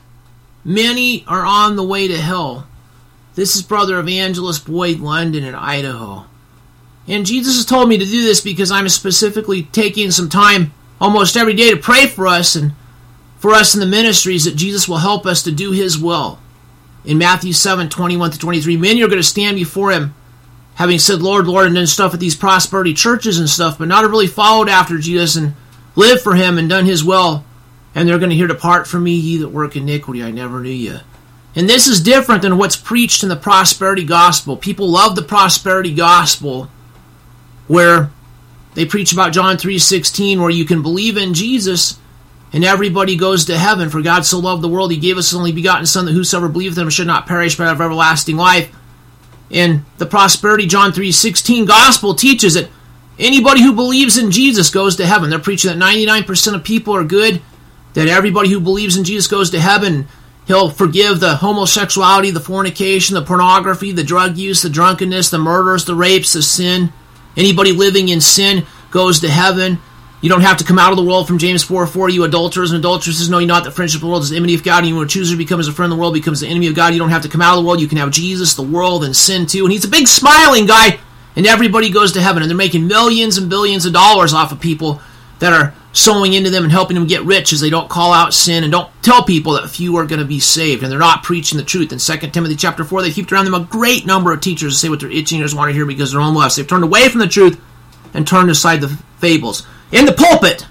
Many Are on the Way to Hell. This is Brother Evangelist Boyd London in Idaho. And Jesus has told me to do this because I'm specifically taking some time almost every day to pray for us and for us in the ministries that Jesus will help us to do His will. In Matthew seven, twenty-one to twenty-three, many are going to stand before Him having said, Lord, Lord, and done stuff at these prosperity churches and stuff, but not have really followed after Jesus and lived for Him and done His will And they're going to hear, depart from me, ye that work iniquity, I never knew you. And this is different than what's preached in the prosperity gospel. People love the prosperity gospel where they preach about John three sixteen, where you can believe in Jesus and everybody goes to heaven. For God so loved the world, he gave us his only begotten Son, that whosoever believeth in him should not perish but have everlasting life. And the prosperity John three sixteen gospel teaches that anybody who believes in Jesus goes to heaven. They're preaching that ninety-nine percent of people are good, that everybody who believes in Jesus goes to heaven. He'll forgive the homosexuality, the fornication, the pornography, the drug use, the drunkenness, the murders, the rapes, the sin. Anybody living in sin goes to heaven. You don't have to come out of the world, from James four four. You adulterers and adulteresses, know ye not that friendship of the world is the enmity of God, and you who choose to become as a friend of the world becomes the enemy of God. You don't have to come out of the world. You can have Jesus, the world, and sin too. And he's a big smiling guy, and everybody goes to heaven. And they're making millions and billions of dollars off of people that are sowing into them and helping them get rich, as they don't call out sin and don't tell people that few are going to be saved, and they're not preaching the truth. In Second Timothy chapter four, they heaped around them a great number of teachers to say what their itching ears want to hear because of their own lusts. They've turned away from the truth and turned aside the fables. In the pulpit,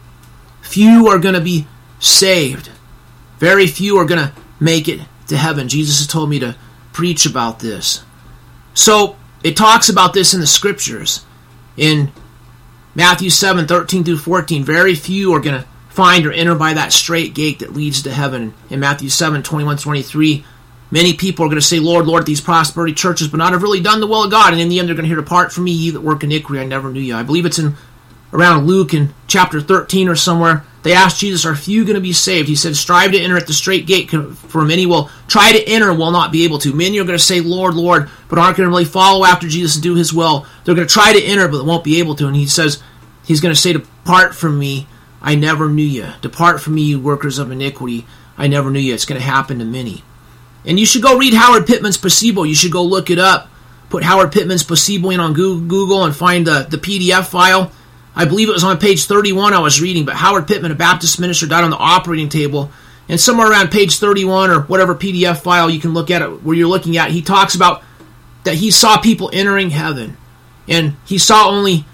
few are going to be saved. Very few are going to make it to heaven. Jesus has told me to preach about this. So it talks about this in the scriptures. In Matthew seven, thirteen through fourteen, very few are going to find or enter by that straight gate that leads to heaven. In Matthew seven, twenty-one, twenty-three, many people are going to say, Lord, Lord, these prosperity churches, but not have really done the will of God. And in the end, they're going to hear, depart from me, ye that work iniquity, I never knew you. I believe it's in around Luke in chapter thirteen or somewhere. They asked Jesus, are few going to be saved? He said, strive to enter at the straight gate, for many will try to enter and will not be able to. Many are going to say, Lord, Lord, but aren't going to really follow after Jesus and do his will. They're going to try to enter, but they won't be able to. And he says, he's going to say, depart from me, I never knew you. Depart from me, you workers of iniquity, I never knew you. It's going to happen to many. And you should go read Howard Pittman's Placebo. You should go look it up. Put Howard Pittman's Placebo in on Google and find the, the P D F file. I believe it was on page thirty-one I was reading, but Howard Pittman, a Baptist minister, died on the operating table. And somewhere around page thirty-one or whatever P D F file you can look at it where you're looking at, he talks about that he saw people entering heaven. And he saw only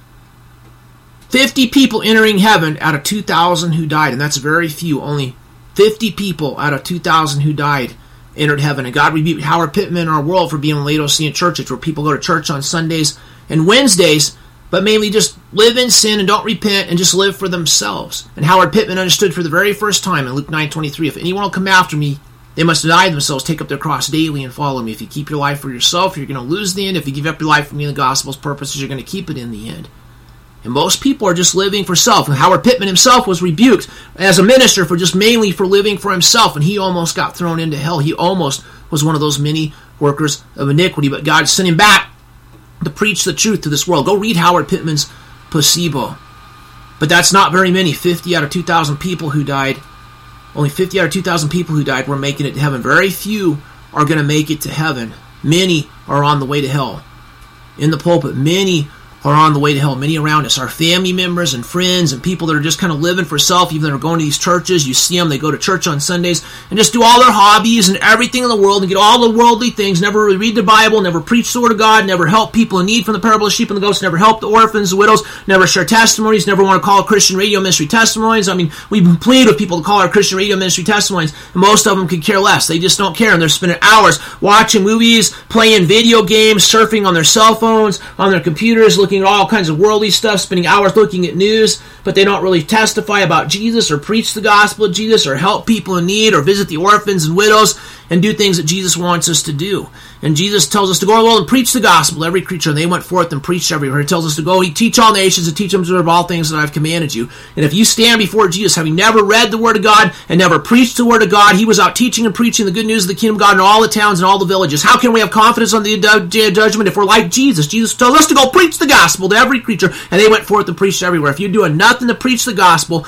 fifty people entering heaven out of two thousand who died. And that's very few. Only fifty people out of two thousand who died entered heaven. And God rebuked Howard Pittman in our world for being in Laodicean churches, where people go to church on Sundays and Wednesdays, but mainly just live in sin and don't repent and just live for themselves. And Howard Pittman understood for the very first time in Luke nine twenty-three, if anyone will come after me, they must deny themselves, take up their cross daily, and follow me. If you keep your life for yourself, you're going to lose the end. If you give up your life for me and the gospel's purposes, you're going to keep it in the end. And most people are just living for self. And Howard Pittman himself was rebuked as a minister for just mainly for living for himself, and he almost got thrown into hell. He almost was one of those many workers of iniquity, but God sent him back to preach the truth to this world. Go read Howard Pittman's Placebo. But that's not very many. fifty out of two thousand people who died, only fifty out of two thousand people who died were making it to heaven. Very few are going to make it to heaven. Many are on the way to hell. In the pulpit, many are on the way to hell. Many around us, our family members and friends and people that are just kind of living for self, even that are going to these churches. You see them, they go to church on Sundays and just do all their hobbies and everything in the world and get all the worldly things, never really read the Bible, never preach the Word of God, never help people in need from the parable of the sheep and the goats, never help the orphans, the widows, never share testimonies, never want to call Christian radio ministry testimonies. I mean, we plead with people to call our Christian radio ministry testimonies, and most of them could care less. They just don't care, and they're spending hours watching movies, playing video games, surfing on their cell phones, on their computers, looking at all kinds of worldly stuff, spending hours looking at news, but they don't really testify about Jesus or preach the gospel of Jesus or help people in need or visit the orphans and widows and do things that Jesus wants us to do. And Jesus tells us to go to the world and preach the gospel to every creature, and they went forth and preached everywhere. He tells us to go, he teach all nations and teach them to observe all things that I've commanded you. And if you stand before Jesus, having never read the Word of God and never preached the Word of God, he was out teaching and preaching the good news of the kingdom of God in all the towns and all the villages. How can we have confidence on the day of judgment if we're like Jesus? Jesus told us to go preach the gospel to every creature, and they went forth and preached everywhere. If you're doing nothing to preach the gospel,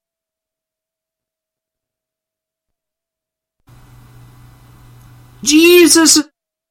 Jesus.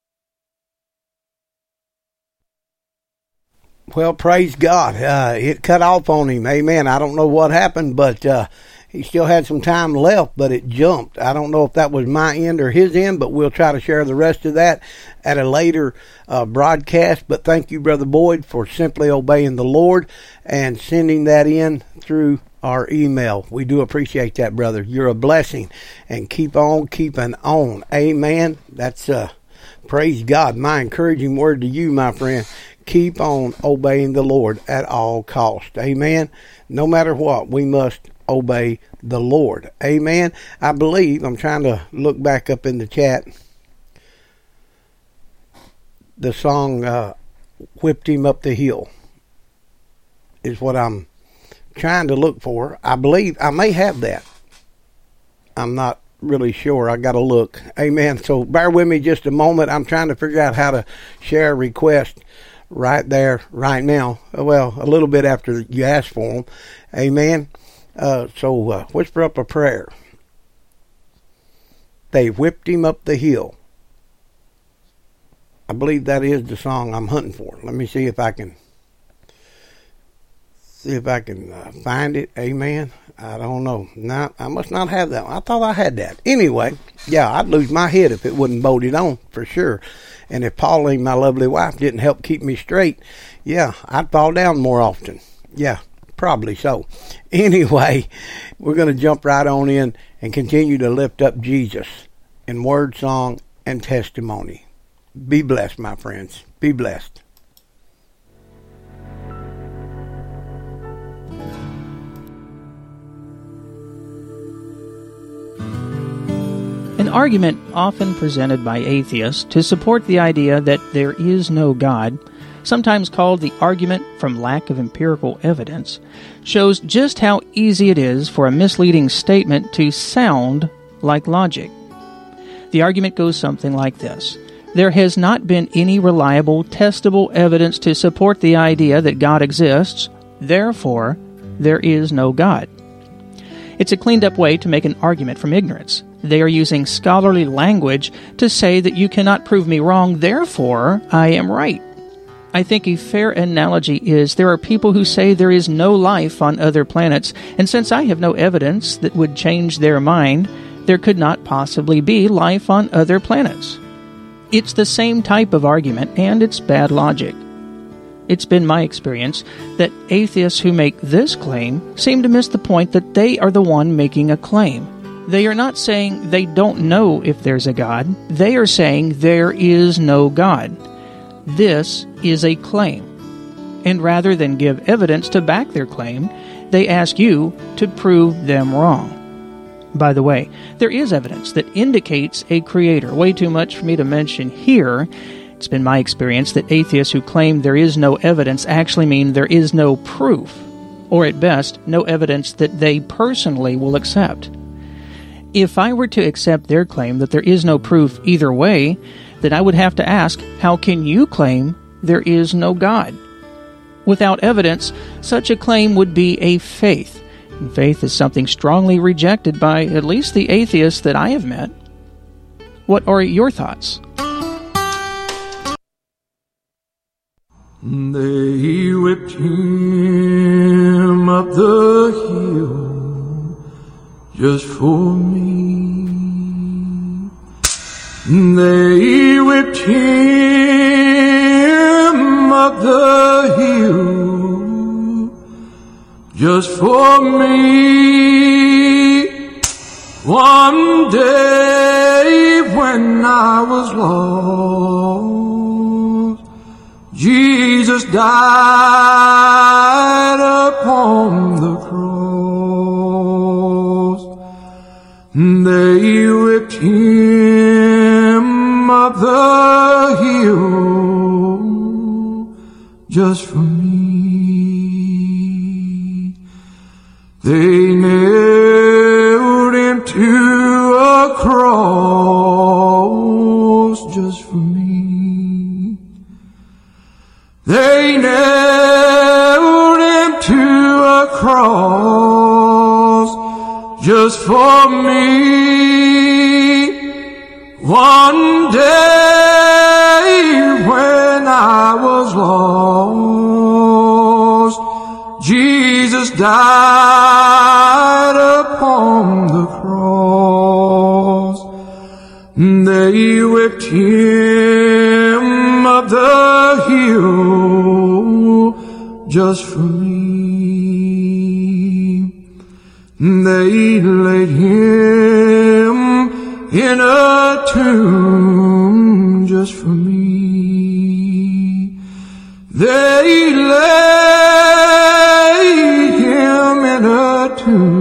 Well, praise God. Uh, it cut off on him. Amen. I don't know what happened, but uh, he still had some time left, but it jumped. I don't know if that was my end or his end, but we'll try to share the rest of that at a later uh, broadcast. But thank you, Brother Boyd, for simply obeying the Lord and sending that in through our email. We do appreciate that, brother. You're a blessing, and keep on keeping on. Amen. That's uh, praise God. My encouraging word to you, my friend. Keep on obeying the Lord at all cost. Amen. No matter what, we must obey the Lord. Amen. I believe, I'm trying to look back up in the chat, the song uh, Whipped Him Up the Hill is what I'm trying to look for. I believe I may have that. I'm not really sure. I got to look. Amen. So bear with me just a moment. I'm trying to figure out how to share a request right there, right now. Well, a little bit after you ask for them. Amen. Uh, so uh, whisper up a prayer. They whipped him up the hill. I believe that is the song I'm hunting for. Let me see if I can see if I can uh, find it. Amen. I don't know. No, I must not have that one. I thought I had that. Anyway, yeah, I'd lose my head if it wasn't bolted on, for sure. And if Pauline, my lovely wife, didn't help keep me straight, yeah, I'd fall down more often. Yeah, probably so. Anyway, we're going to jump right on in and continue to lift up Jesus in word, song, and testimony. Be blessed, my friends. Be blessed. An argument often presented by atheists to support the idea that there is no God, sometimes called the argument from lack of empirical evidence, shows just how easy it is for a misleading statement to sound like logic. The argument goes something like this. There has not been any reliable, testable evidence to support the idea that God exists, therefore, there is no God. It's a cleaned-up way to make an argument from ignorance. They are using scholarly language to say that you cannot prove me wrong, therefore, I am right. I think a fair analogy is there are people who say there is no life on other planets, and since I have no evidence that would change their mind, there could not possibly be life on other planets. It's the same type of argument, and it's bad logic. It's been my experience that atheists who make this claim seem to miss the point that they are the one making a claim. They are not saying they don't know if there's a God. They are saying there is no God. This is a claim. And rather than give evidence to back their claim, they ask you to prove them wrong. By the way, there is evidence that indicates a creator. Way too much for me to mention here. It's been my experience that atheists who claim there is no evidence actually mean there is no proof, or at best, no evidence that they personally will accept. If I were to accept their claim that there is no proof either way, then I would have to ask, how can you claim there is no God? Without evidence, such a claim would be a faith. And faith is something strongly rejected by at least the atheists that I have met. What are your thoughts? They whipped him up the hill just for me. They whipped him up the hill just for me. One day when I was lost, Jesus died upon the cross. They whipped him up the hill just for me. They nailed him to a cross just for me. They nailed him to a cross just for me. One day when I was lost, Jesus died upon the cross. They whipped him up the hill just for me. in a tomb just for me. They laid him in a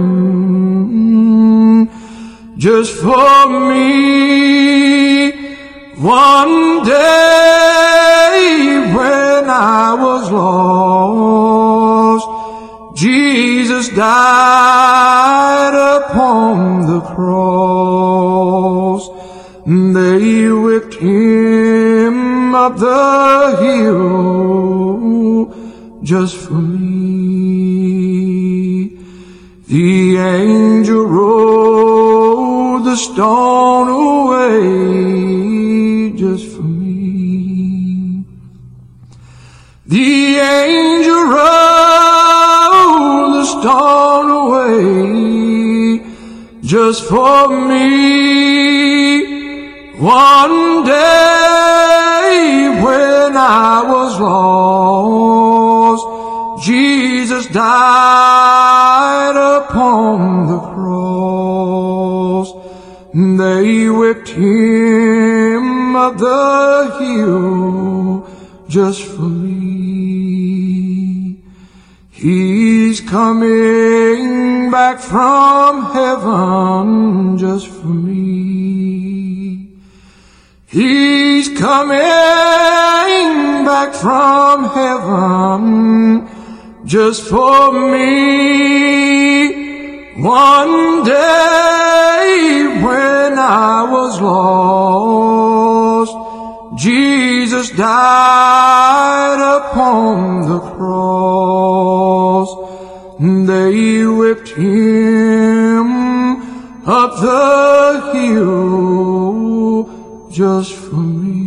tomb just for me. One day when I was lost, Jesus died upon the cross. They whipped him up the hill just for me. The angel rolled the stone away just for me. The angel rolled the stone away just for me. One day when I was lost, Jesus died upon the cross. They whipped him up the hill just for me. He's coming back from heaven just for me. He's coming back from heaven just for me. One day when I was lost, Jesus died upon the cross. They whipped him up the hill just for me.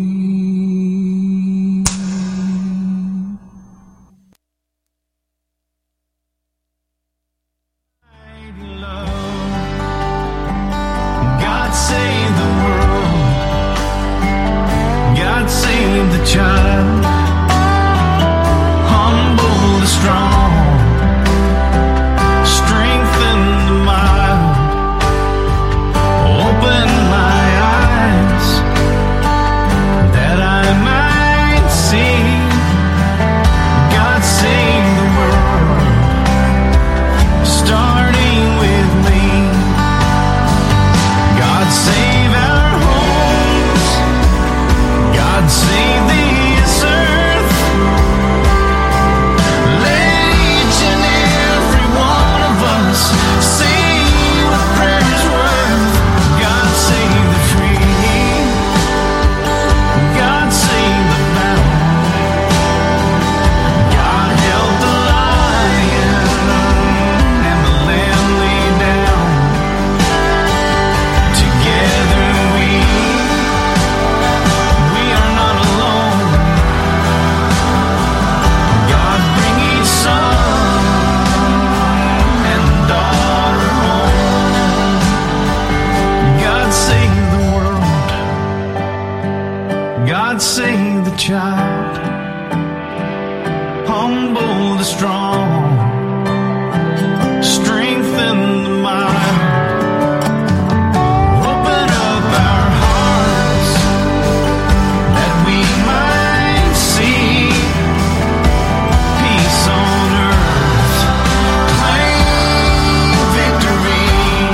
God save the world. God save the child. Humble the strong. Strengthen the mild. Open my eyes that I might see. God save the world, starting with me. God save our homes. God save this earth. Let each and every one of us see what prayer's worth. God save the free. God save the bound. God help the lion and the lamb lay down. Together we, we are not alone. God bring each son and daughter home. God save the world. God save the child. Humble the strong. Strengthen the mild. Open up our hearts that we might see peace on earth, claim victory.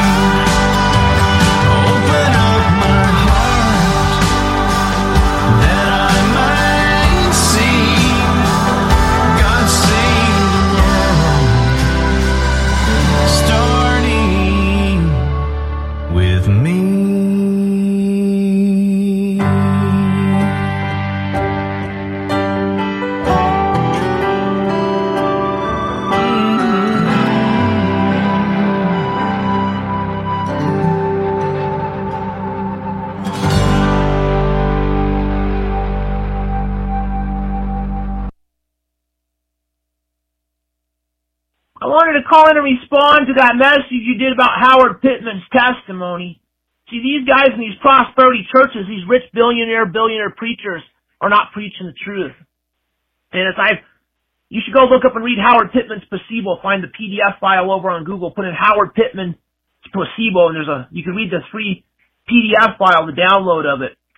Open up my heart that I might see. God save the world, starting with me. I wanted to call in and respond to that message you did about Howard Pittman's testimony. See, these guys in these prosperity churches, these rich billionaire, billionaire preachers, are not preaching the truth. And as I've, you should go look up and read Howard Pittman's placebo. Find the P D F file over on Google. Put in Howard Pittman placebo, and there's a, you can read the three P D F file, the download of it.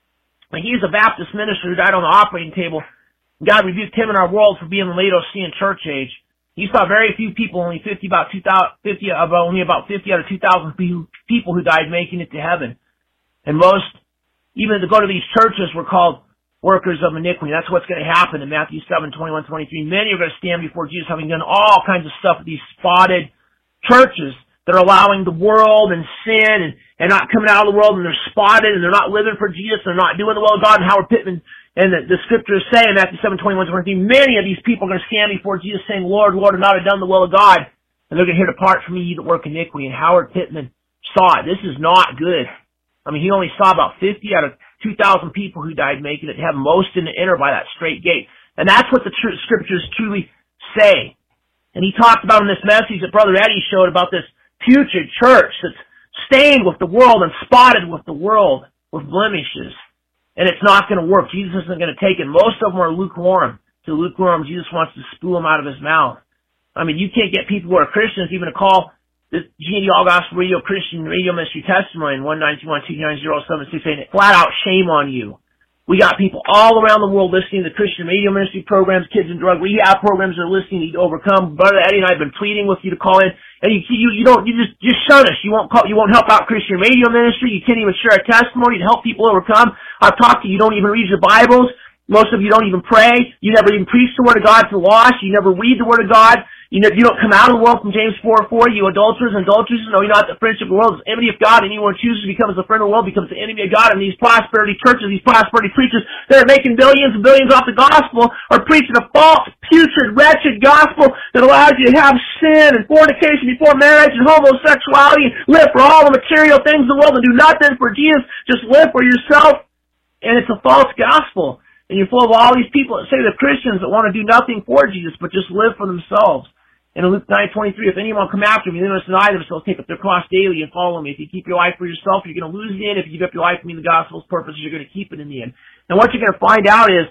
And he's a Baptist minister who died on the operating table. God rebuked him in our world for being in the Laodicean church age. He saw very few people, only fifty, about two thousand, fifty, about only about fifty out of two thousand people who died making it to heaven. And most, even to go to these churches, were called workers of iniquity. That's what's going to happen in Matthew seven, twenty-one, twenty-three. Many are going to stand before Jesus having done all kinds of stuff at these spotted churches that are allowing the world and sin and, and not coming out of the world, and they're spotted and they're not living for Jesus, they're not doing the will of God. And Howard Pittman and the, the scriptures say in Matthew seven, twenty-one, twenty-three, many of these people are going to stand before Jesus saying, Lord, Lord, I've not done the will of God. And they're going to hear, depart from me, you that work iniquity. And Howard Pittman saw it. This is not good. I mean, he only saw about fifty out of two thousand people who died making it to heaven, most didn't enter by that straight gate. And that's what the tr- scriptures truly say. And he talked about in this message that Brother Eddie showed about this putrid church that's stained with the world and spotted with the world with blemishes. And it's not going to work. Jesus isn't going to take it. Most of them are lukewarm. So lukewarm, Jesus wants to spew them out of his mouth. I mean, you can't get people who are Christians even to call this G and D All Gospel Radio Christian Radio Ministry Testimony in one nine two one, two nine zero, seven six eight, flat out shame on you. We got people all around the world listening to Christian radio ministry programs, kids and drug rehab programs that are listening to Overcome. Brother Eddie and I have been pleading with you to call in, and you you, you don't you just just shun us. You won't call, you won't help out Christian radio ministry. You can't even share a testimony to help people overcome. I've talked to you. You don't even read your Bibles. Most of you don't even pray. You never even preach the Word of God to the lost. You never read the Word of God. You know, you don't come out of the world from James four four, you adulterers and adulteresses, know you not that friendship of the world is enemy of God, and anyone who chooses to become as a friend of the world becomes the enemy of God. And these prosperity churches, these prosperity preachers that are making billions and billions off the gospel are preaching a false, putrid, wretched gospel that allows you to have sin and fornication before marriage and homosexuality and live for all the material things of the world and do nothing for Jesus, just live for yourself. And it's a false gospel. And you're full of all these people that say they're Christians that want to do nothing for Jesus but just live for themselves. And in Luke nine twenty-three, if anyone come after me, they must deny themselves, take up their cross daily and follow me. If you keep your life for yourself, you're going to lose it in the end. If you give up your life for me, the gospel's purposes, you're going to keep it in the end. And what you're going to find out is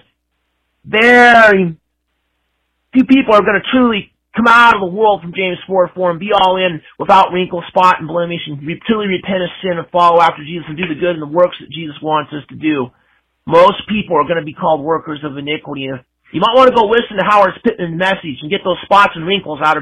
very few people are going to truly come out of the world from James four four and be all in without wrinkle, spot, and blemish and truly repent of sin and follow after Jesus and do the good and the works that Jesus wants us to do. Most people are going to be called workers of iniquity. You might want to go listen to Howard Pittman's message and get those spots and wrinkles out of.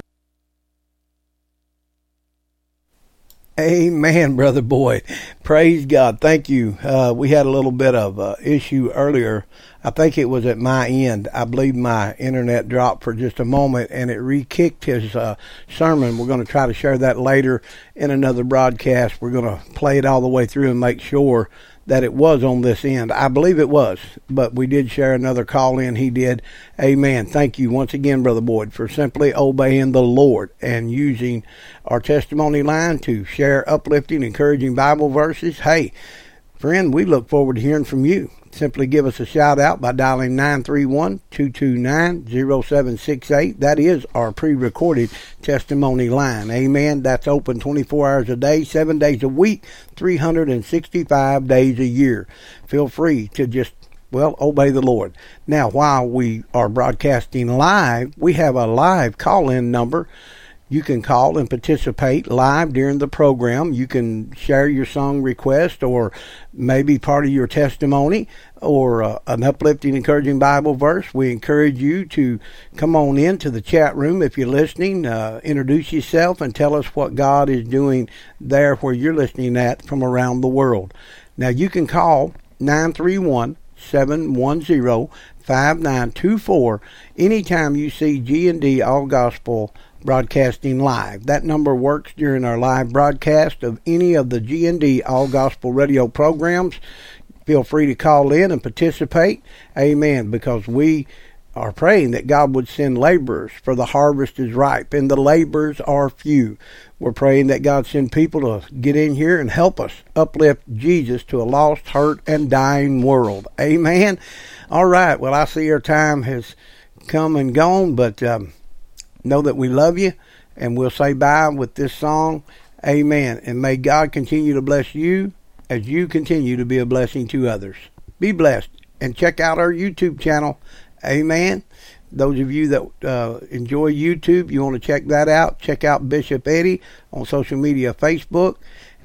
Amen, Brother Boyd. Praise God. Thank you. Uh, we had a little bit of uh, issue earlier. I think it was at my end. I believe my internet dropped for just a moment and it re-kicked his uh, sermon. We're going to try to share that later in another broadcast. We're going to play it all the way through and make sure that it was on this end. I believe it was, but we did share another call in. He did. Amen. Thank you once again, Brother Boyd, for simply obeying the Lord and using our testimony line to share uplifting, encouraging Bible verses. Hey, friend, we look forward to hearing from you. Simply give us a shout out by dialing nine three one, two two nine, zero seven six eight. That is our pre-recorded testimony line. Amen. That's open twenty-four hours a day, seven days a week, three hundred sixty-five days a year. Feel free to just, well, obey the Lord. Now, while we are broadcasting live, we have a live call-in number. You can call and participate live during the program. You can share your song request or maybe part of your testimony or uh, an uplifting, encouraging Bible verse. We encourage you to come on into the chat room if you're listening. Uh, introduce yourself and tell us what God is doing there where you're listening at from around the world. Now, you can call nine three one, seven one zero, five nine two four anytime you see G and D All Gospel broadcasting live. That number works during our live broadcast of any of the G and D All Gospel Radio programs. Feel free to call in and participate. Amen. Because we are praying that God would send laborers, for the harvest is ripe and the laborers are few. We're praying that God send people to get in here and help us uplift Jesus to a lost, hurt, and dying world. Amen. All right. Well, I see our time has come and gone, but um, know that we love you, and we'll say bye with this song. Amen. And may God continue to bless you as you continue to be a blessing to others. Be blessed, and check out our YouTube channel. Amen. Those of you that uh, enjoy YouTube, you want to check that out. Check out Bishop Eddie on social media, Facebook.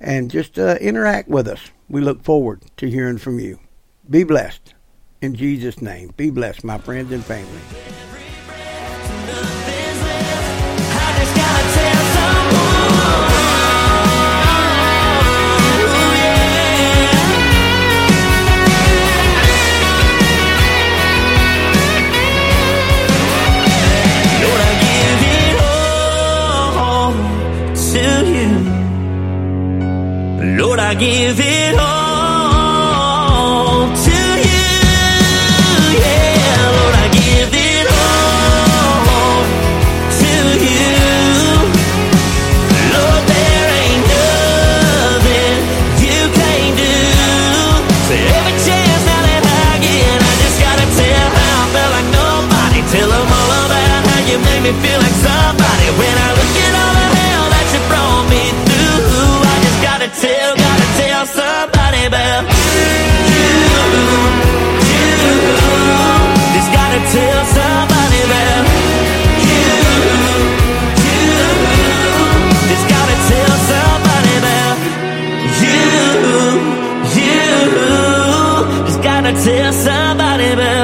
and just uh, interact with us. We look forward to hearing from you. Be blessed. In Jesus' name, be blessed, my friends and family. Lord, I give it all to you. Yeah, Lord, I give it all to you. Lord, there ain't nothing you can't do. So every chance now that I get, I just gotta tell how I felt like nobody. Tell them all about how you made me feel like somebody. When I look at all the hell that you brought me through, I just gotta tell, gotta tell somebody about you, you. Just gotta tell somebody about you, you. Just gotta tell somebody about you, you. Just gotta tell somebody about